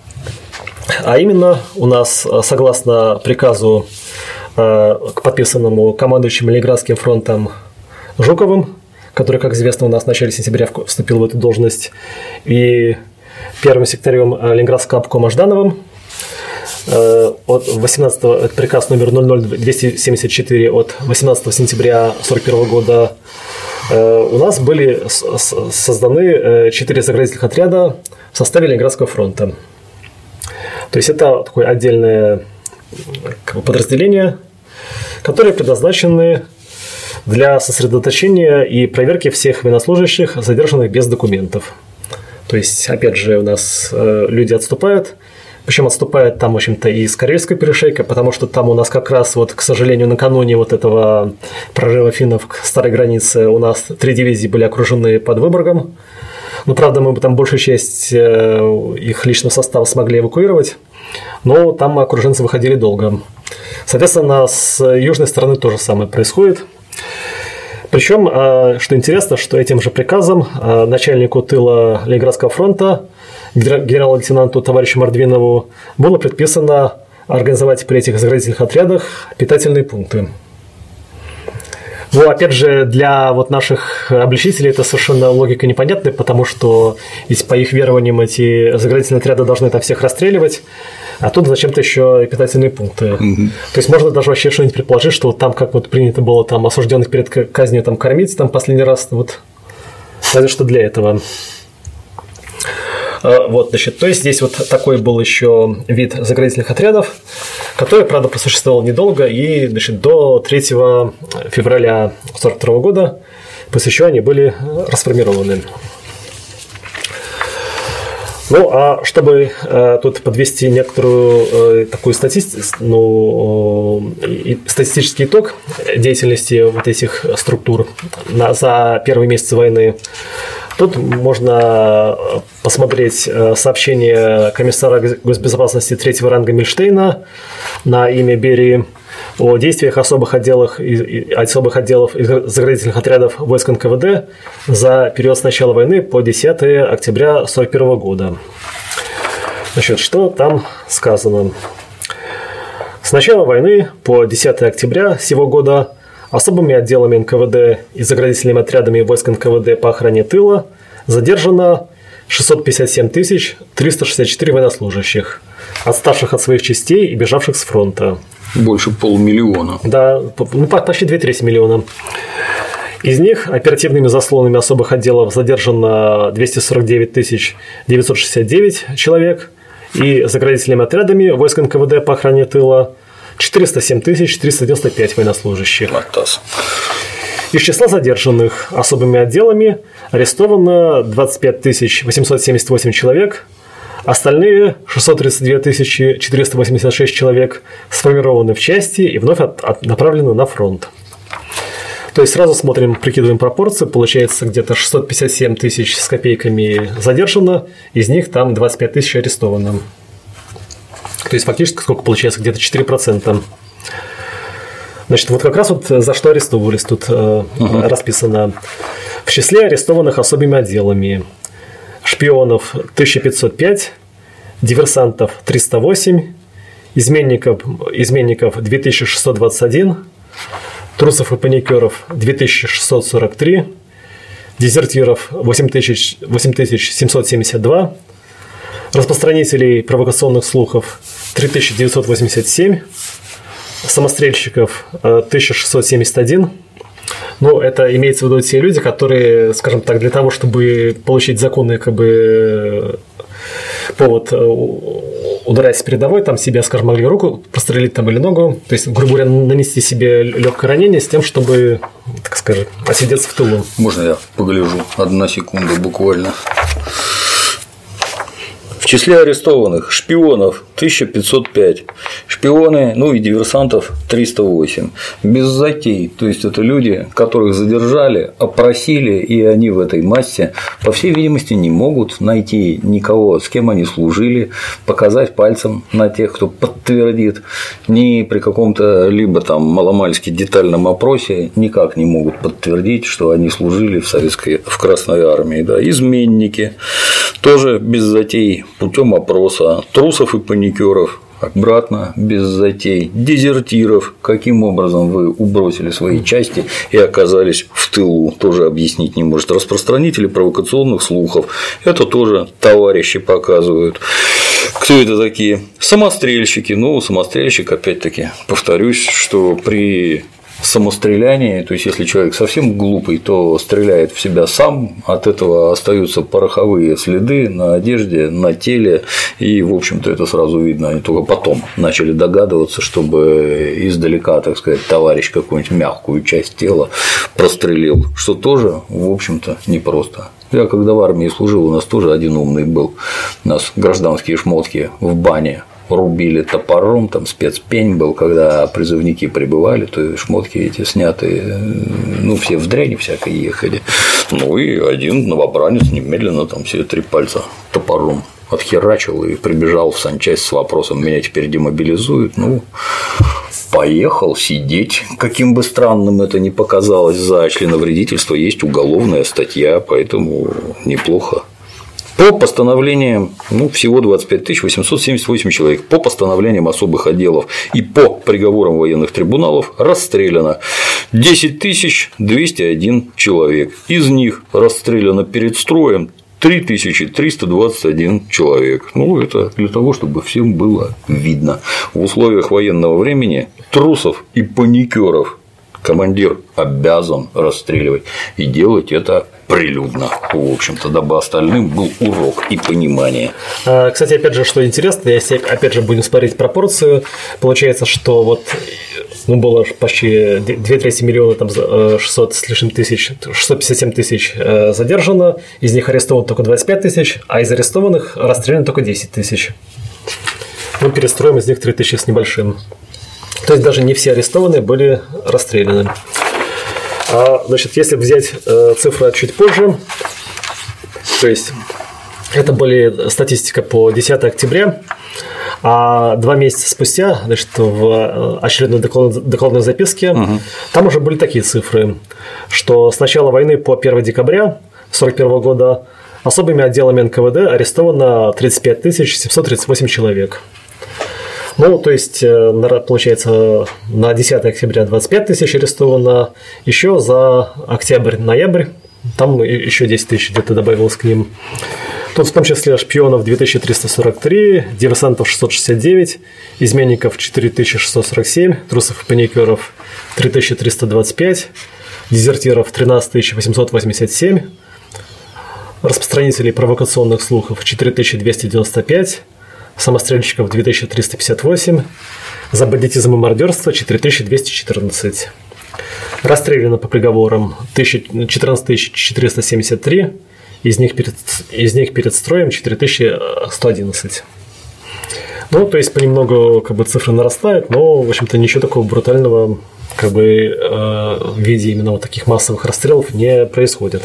А именно у нас, согласно приказу, подписанному командующим Ленинградским фронтом Жуковым, который, как известно, у нас в начале сентября вступил в эту должность, и первым секретарем Ленинградского обкома Ждановым, от 18 приказ номер 00274 от 18 сентября 1941 года у нас были созданы 4 заградительных отряда в составе Ленинградского фронта. То есть это такое отдельное подразделение, которые предназначены для сосредоточения и проверки всех военнослужащих, задержанных без документов. То есть, опять же, у нас люди отступают, причем отступают там, в общем-то, и с Карельской перешейка, потому что там у нас как раз, вот, к сожалению, накануне вот этого прорыва финнов к старой границе у нас 3 дивизии были окружены под Выборгом. Ну, правда, мы там большую часть их личного состава смогли эвакуировать, но там окруженцы выходили долго. Соответственно, с южной стороны то же самое происходит. Причем, что интересно, что этим же приказом начальнику тыла Ленинградского фронта, генерал-лейтенанту товарищу Мордвинову, было предписано организовать при этих заградительных отрядах питательные пункты. Но, опять же, для вот наших обличителей это совершенно логика непонятная, потому что ведь по их верованиям эти заградительные отряды должны там всех расстреливать, а тут зачем-то еще и питательные пункты. То есть можно даже вообще что-нибудь предположить, что вот там, как вот принято было там осужденных перед казнью там кормить там последний раз, вот разве что для этого. Вот, значит, то есть здесь вот такой был еще вид заградительных отрядов, который, правда, просуществовал недолго, и, значит, до 3 февраля 1942 года, после чего они были расформированы. Ну, а чтобы тут подвести некоторую такую статистический итог деятельности вот этих структур за первые месяцы войны, тут можно посмотреть сообщение комиссара госбезопасности 3-го ранга Мильштейна на имя Берии о действиях особых отделов и заградительных отрядов войск НКВД за период с начала войны по 10 октября 1941 года. Значит, что там сказано? С начала войны по 10 октября сего года особыми отделами НКВД и заградительными отрядами войск НКВД по охране тыла задержано 657 364 военнослужащих, отставших от своих частей и бежавших с фронта. Больше 500 000. Да, ну, почти 2/3 миллиона. Из них оперативными заслонами особых отделов задержано 249 969 человек, и заградительными отрядами войск НКВД по охране тыла 407 395 военнослужащих. Из числа задержанных особыми отделами арестовано 25 878 человек, остальные 632 486 человек сформированы в части и вновь направлены на фронт. То есть сразу смотрим, прикидываем пропорции, получается где-то 657 тысяч с копейками задержано, из них там 25 тысяч арестовано. То есть фактически сколько получается? Где-то 4%. Значит, вот как раз вот за что арестовывались, тут расписано. В числе арестованных особыми отделами: шпионов 1505, диверсантов 308, изменников 2621, трусов и паникеров 2643, дезертиров 8772, распространителей провокационных слухов 3987, самострельщиков 1671. Ну, это имеется в виду те люди, которые, скажем так, для того, чтобы получить законный повод ударять с передовой, там себе, скажем, могли руку прострелить там или ногу, то есть, грубо говоря, нанести себе легкое ранение с тем, чтобы, так скажем, отсидеться в тылу. Можно я погляжу? 1 секунда буквально. В числе арестованных шпионов 1505, шпионы, ну и диверсантов 308. Без затей, то есть это люди, которых задержали, опросили, и они в этой массе, по всей видимости, не могут найти никого, с кем они служили, показать пальцем на тех, кто подтвердит, ни при каком-то либо там маломальски детальном опросе никак не могут подтвердить, что они служили в Красной армии. Да. Изменники тоже без затей, путем опроса, трусов и паникеров обратно без затей, дезертиров, каким образом вы убросили свои части и оказались в тылу, тоже объяснить не может, распространители провокационных слухов, это тоже товарищи показывают. Кто это такие? Самострельщики. Ну, самострельщик, опять-таки, повторюсь, что при самострелянии, то есть если человек совсем глупый, то стреляет в себя сам, от этого остаются пороховые следы на одежде, на теле, и, в общем-то, это сразу видно. Они только потом начали догадываться, чтобы издалека, так сказать, товарищ какую-нибудь мягкую часть тела прострелил, что тоже, в общем-то, непросто. Я когда в армии служил, у нас тоже один умный был, у нас гражданские шмотки в бане рубили топором, там спецпень был, когда призывники прибывали, то шмотки эти снятые, ну, все в дряни всякой ехали. Ну, и один новобранец немедленно там все 3 пальца топором отхерачил и прибежал в санчасть с вопросом: меня теперь демобилизуют. Ну, поехал сидеть. Каким бы странным это ни показалось, за членовредительство есть уголовная статья, поэтому неплохо. По постановлениям, ну, всего 25 878 человек, по постановлениям особых отделов и по приговорам военных трибуналов расстреляно 10 201 человек. Из них расстреляно перед строем 3321 человек. Ну, это для того, чтобы всем было видно. В условиях военного времени трусов и паникеров командир обязан расстреливать и делать это прилюдно, в общем-то, дабы остальным был урок и понимание. Кстати, опять же, что интересно, если опять же будем смотреть пропорцию, получается, что вот было почти 2/3 миллиона, там 600 с лишним тысяч, 657 тысяч задержано, из них арестовано только 25 тысяч, а из арестованных расстреляно только 10 тысяч. Мы перестроим из них 3 тысячи с небольшим. То есть даже не все арестованные были расстреляны. Значит, если взять цифры чуть позже, то есть это были статистика по 10 октября, а 2 месяца спустя, значит, в очередной докладной записке, там уже были такие цифры, что с начала войны по 1 декабря 1941 года особыми отделами НКВД арестовано 35 738 человек. Ну, то есть, получается, на 10 октября 25 тысяч арестовано, еще за октябрь-ноябрь, там еще 10 тысяч где-то добавилось к ним. Тут в том числе шпионов 2343, диверсантов 669, изменников 4647, трусов и паникеров 3325, дезертиров 13 887, распространителей провокационных слухов 4295, самострельщиков 2358, за бандитизм и мародерство 4214. Расстреляно по приговорам 14 473, из них перед строем 4111. Ну, то есть понемногу как бы цифры нарастают, но, в общем-то, ничего такого брутального как бы в виде именно вот таких массовых расстрелов не происходит.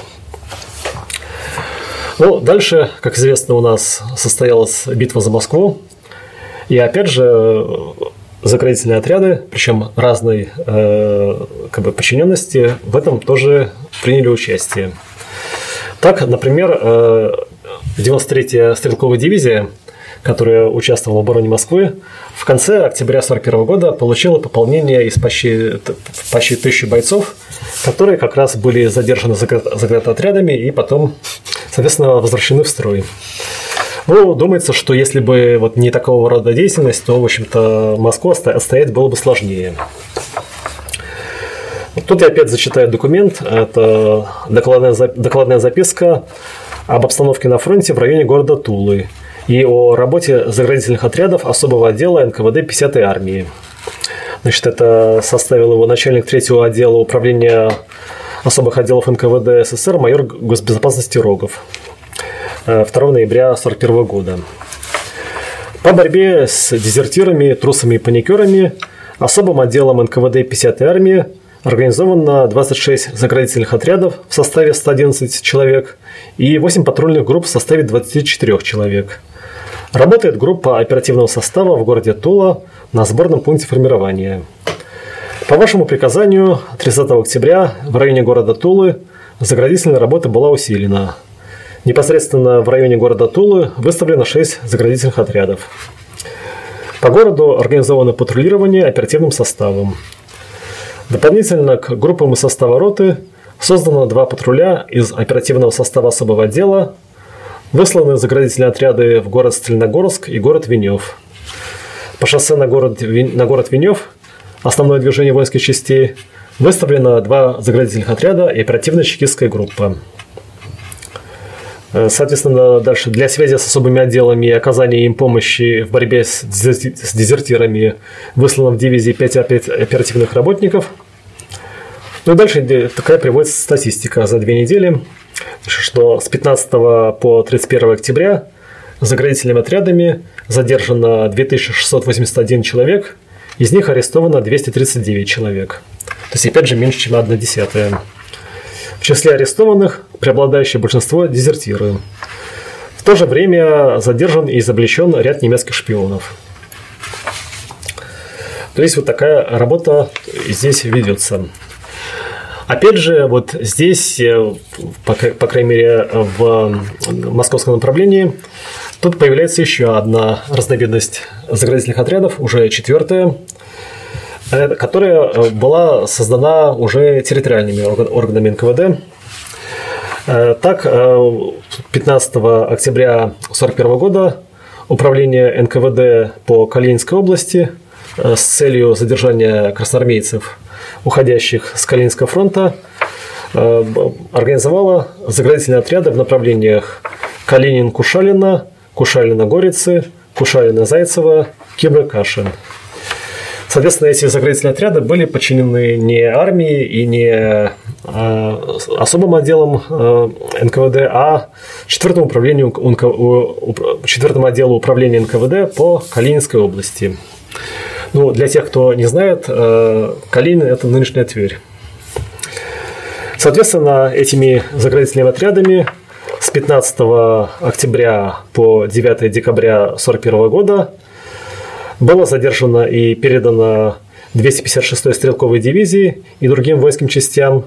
Ну, дальше, как известно, у нас состоялась битва за Москву. И опять же, заградительные отряды, причем разной как бы подчиненности, в этом тоже приняли участие. Так, например, 93-я стрелковая дивизия, которая участвовала в обороне Москвы, в конце октября 1941 года получила пополнение из почти 1000 бойцов, которые как раз были задержаны заградотрядами и потом, соответственно, возвращены в строй. Ну, думается, что если бы вот не такого рода деятельность, то, в общем-то, Москву отстоять было бы сложнее. Тут я опять зачитаю документ. Это докладная записка об обстановке на фронте в районе города Тулы и о работе заградительных отрядов особого отдела НКВД 50-й армии. Значит, это составил его начальник 3-го отдела управления особых отделов НКВД СССР майор госбезопасности Рогов 2 ноября 1941 года. По борьбе с дезертирами, трусами и паникерами особым отделом НКВД 50-й армии организовано 26 заградительных отрядов в составе 111 человек и 8 патрульных групп в составе 24 человек. Работает группа оперативного состава в городе Тула на сборном пункте формирования. По вашему приказанию 30 октября в районе города Тулы заградительная работа была усилена. Непосредственно в районе города Тулы выставлено 6 заградительных отрядов. По городу организовано патрулирование оперативным составом. Дополнительно к группам из состава роты создано 2 патруля из оперативного состава особого отдела, высланы заградительные отряды в город Сталиногорск и город Венев. По шоссе на город Венев, основное движение воинских частей, выставлено 2 заградительных отряда и оперативная чекистская группа. Соответственно, дальше для связи с особыми отделами и оказания им помощи в борьбе с дезертирами выслано в дивизии 5 оперативных работников. Ну и дальше такая приводится статистика за 2 недели, что с 15 по 31 октября заградительными отрядами задержано 2681 человек, из них арестовано 239 человек. То есть, опять же, меньше, чем 1/10. В числе арестованных преобладающее большинство дезертиры. В то же время задержан и изобличен ряд немецких шпионов. То есть вот такая работа здесь ведется. Опять же, вот здесь, по крайней мере, в московском направлении, тут появляется еще одна разновидность заградительных отрядов, уже 4-я, которая была создана уже территориальными органами НКВД. Так, 15 октября 1941 года управление НКВД по Калининской области с целью задержания красноармейцев, уходящих с Калининского фронта, организовало заградительные отряды в направлениях Калинин-Кушалино, Кушалино-Горицы, Кушалино-Зайцево, Кимры-Кашин. Соответственно, эти заградительные отряды были подчинены не армии и не особым отделам НКВД, а 4-му отделу управления НКВД по Калининской области. Ну, для тех, кто не знает, Калинин – это нынешняя Тверь. Соответственно, этими заградительными отрядами с 15 октября по 9 декабря 1941 года было задержано и передано 256-й стрелковой дивизии и другим воинским частям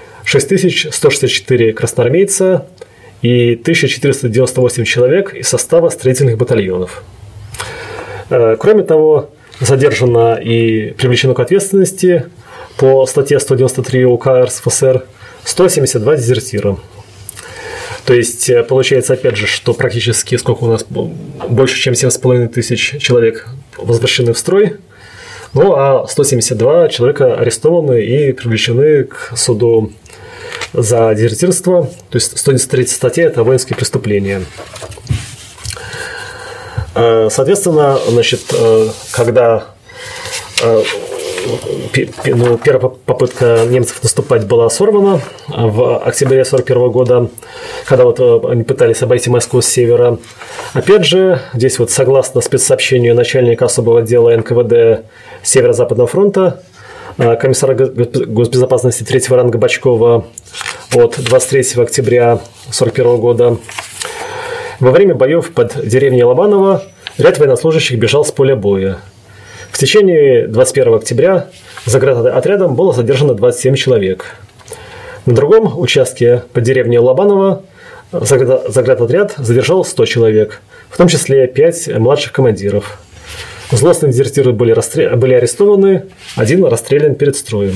6164 красноармейца и 1498 человек из состава строительных батальонов. Кроме того, задержано и привлечено к ответственности по статье 193 УК РСФСР 172 дезертира. То есть, получается, опять же, что практически сколько у нас, больше, чем 7500 человек возвращены в строй, ну а 172 человека арестованы и привлечены к суду за дезертирство. То есть, 193 статья – это воинские преступления. Соответственно, значит, когда первая попытка немцев наступать была сорвана в октябре 1941 года, когда вот они пытались обойти Москву с севера. Опять же, здесь вот согласно спецсообщению начальника особого отдела НКВД Северо-Западного фронта, комиссара госбезопасности 3-го ранга Бочкова от 23 октября 1941 года, во время боев под деревней Лобаново ряд военнослужащих бежал с поля боя. В течение 21 октября заградотрядом было задержано 27 человек. На другом участке под деревней Лобаново заградотряд задержал 100 человек, в том числе 5 младших командиров. Злостные дезертиры были арестованы, один расстрелян перед строем.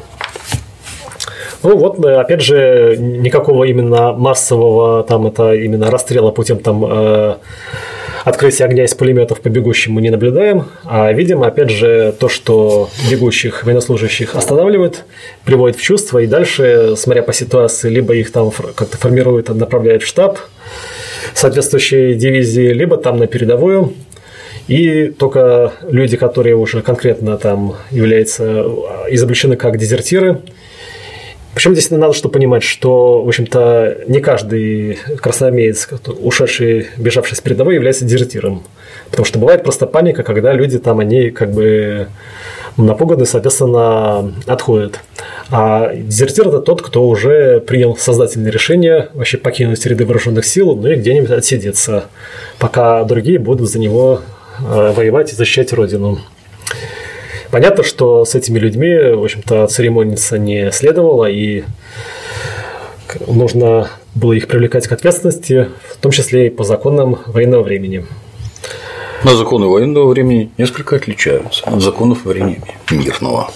Ну вот, опять же, никакого именно массового именно расстрела путем открытия огня из пулеметов по бегущим мы не наблюдаем, а видим, опять же, то, что бегущих военнослужащих останавливают, приводят в чувство, и дальше, смотря по ситуации, либо их там как-то формируют, направляют в штаб соответствующей дивизии, либо там на передовую. И только люди, которые уже конкретно там являются изобличены как дезертиры. Причем здесь надо что понимать, что, в общем-то, не каждый красноармеец, ушедший, бежавший с передовой, является дезертиром. Потому что бывает просто паника, когда люди там, они как бы напуганы, соответственно, отходят. А дезертир – это тот, кто уже принял сознательное решение вообще покинуть ряды вооруженных сил, ну и где-нибудь отсидеться, пока другие будут за него воевать и защищать родину. Понятно, что с этими людьми, в общем-то, церемониться не следовало, и нужно было их привлекать к ответственности, в том числе и по законам военного времени. Но законы военного времени несколько отличаются от законов времени мирного.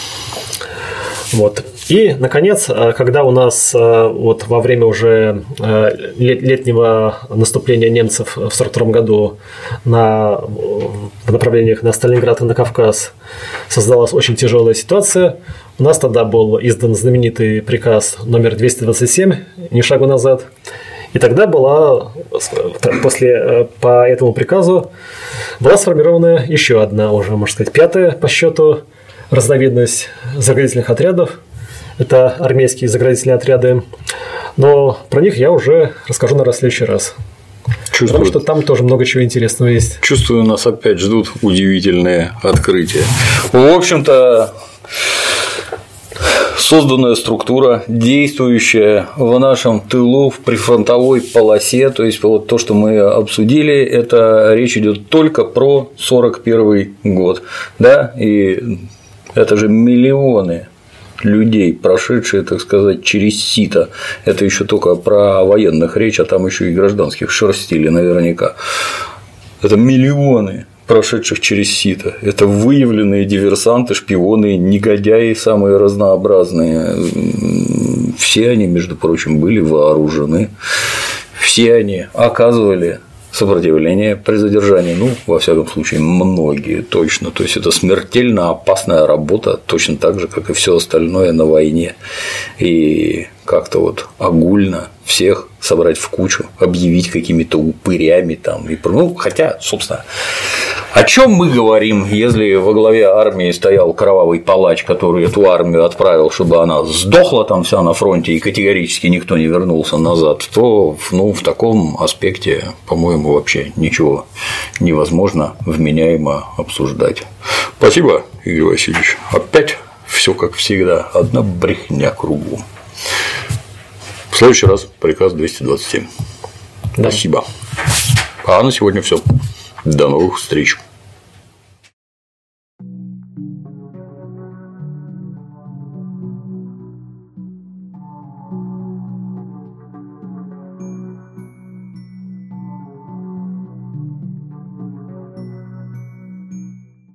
Вот. И, наконец, когда у нас вот во время уже летнего наступления немцев в 1942 году в направлениях на Сталинград и на Кавказ создалась очень тяжелая ситуация, у нас тогда был издан знаменитый приказ номер 227 «Ни шагу назад». И тогда по этому приказу была сформирована еще одна, уже, можно сказать, 5-я по счету разновидность заградительных отрядов. Это армейские заградительные отряды. Но про них я уже расскажу, наверное, в следующий раз. Потому что там тоже много чего интересного есть. Чувствую, нас опять ждут удивительные открытия. В общем-то, созданная структура, действующая в нашем тылу, в прифронтовой полосе, то есть вот то, что мы обсудили, это речь идет только про 1941 год. Да? И это же миллионы людей, прошедшие, так сказать, через сито. Это еще только про военных речь, а там еще и гражданских шерстили наверняка. Это миллионы прошедших через сито. Это выявленные диверсанты, шпионы, негодяи самые разнообразные. Все они, между прочим, были вооружены. Все они оказывали сопротивление при задержании, ну, во всяком случае, многие точно. То есть это смертельно опасная работа, точно так же, как и все остальное на войне. И как-то вот огульно всех собрать в кучу, объявить какими-то упырями там. Ну, хотя, собственно, о чем мы говорим, если во главе армии стоял кровавый палач, который эту армию отправил, чтобы она сдохла там вся на фронте и категорически никто не вернулся назад, то в таком аспекте, по-моему, вообще ничего невозможно вменяемо обсуждать. Спасибо, Игорь Васильевич. Опять все как всегда, одна брехня кругом. В следующий раз приказ 227. Да. Спасибо. А на сегодня все. До новых встреч.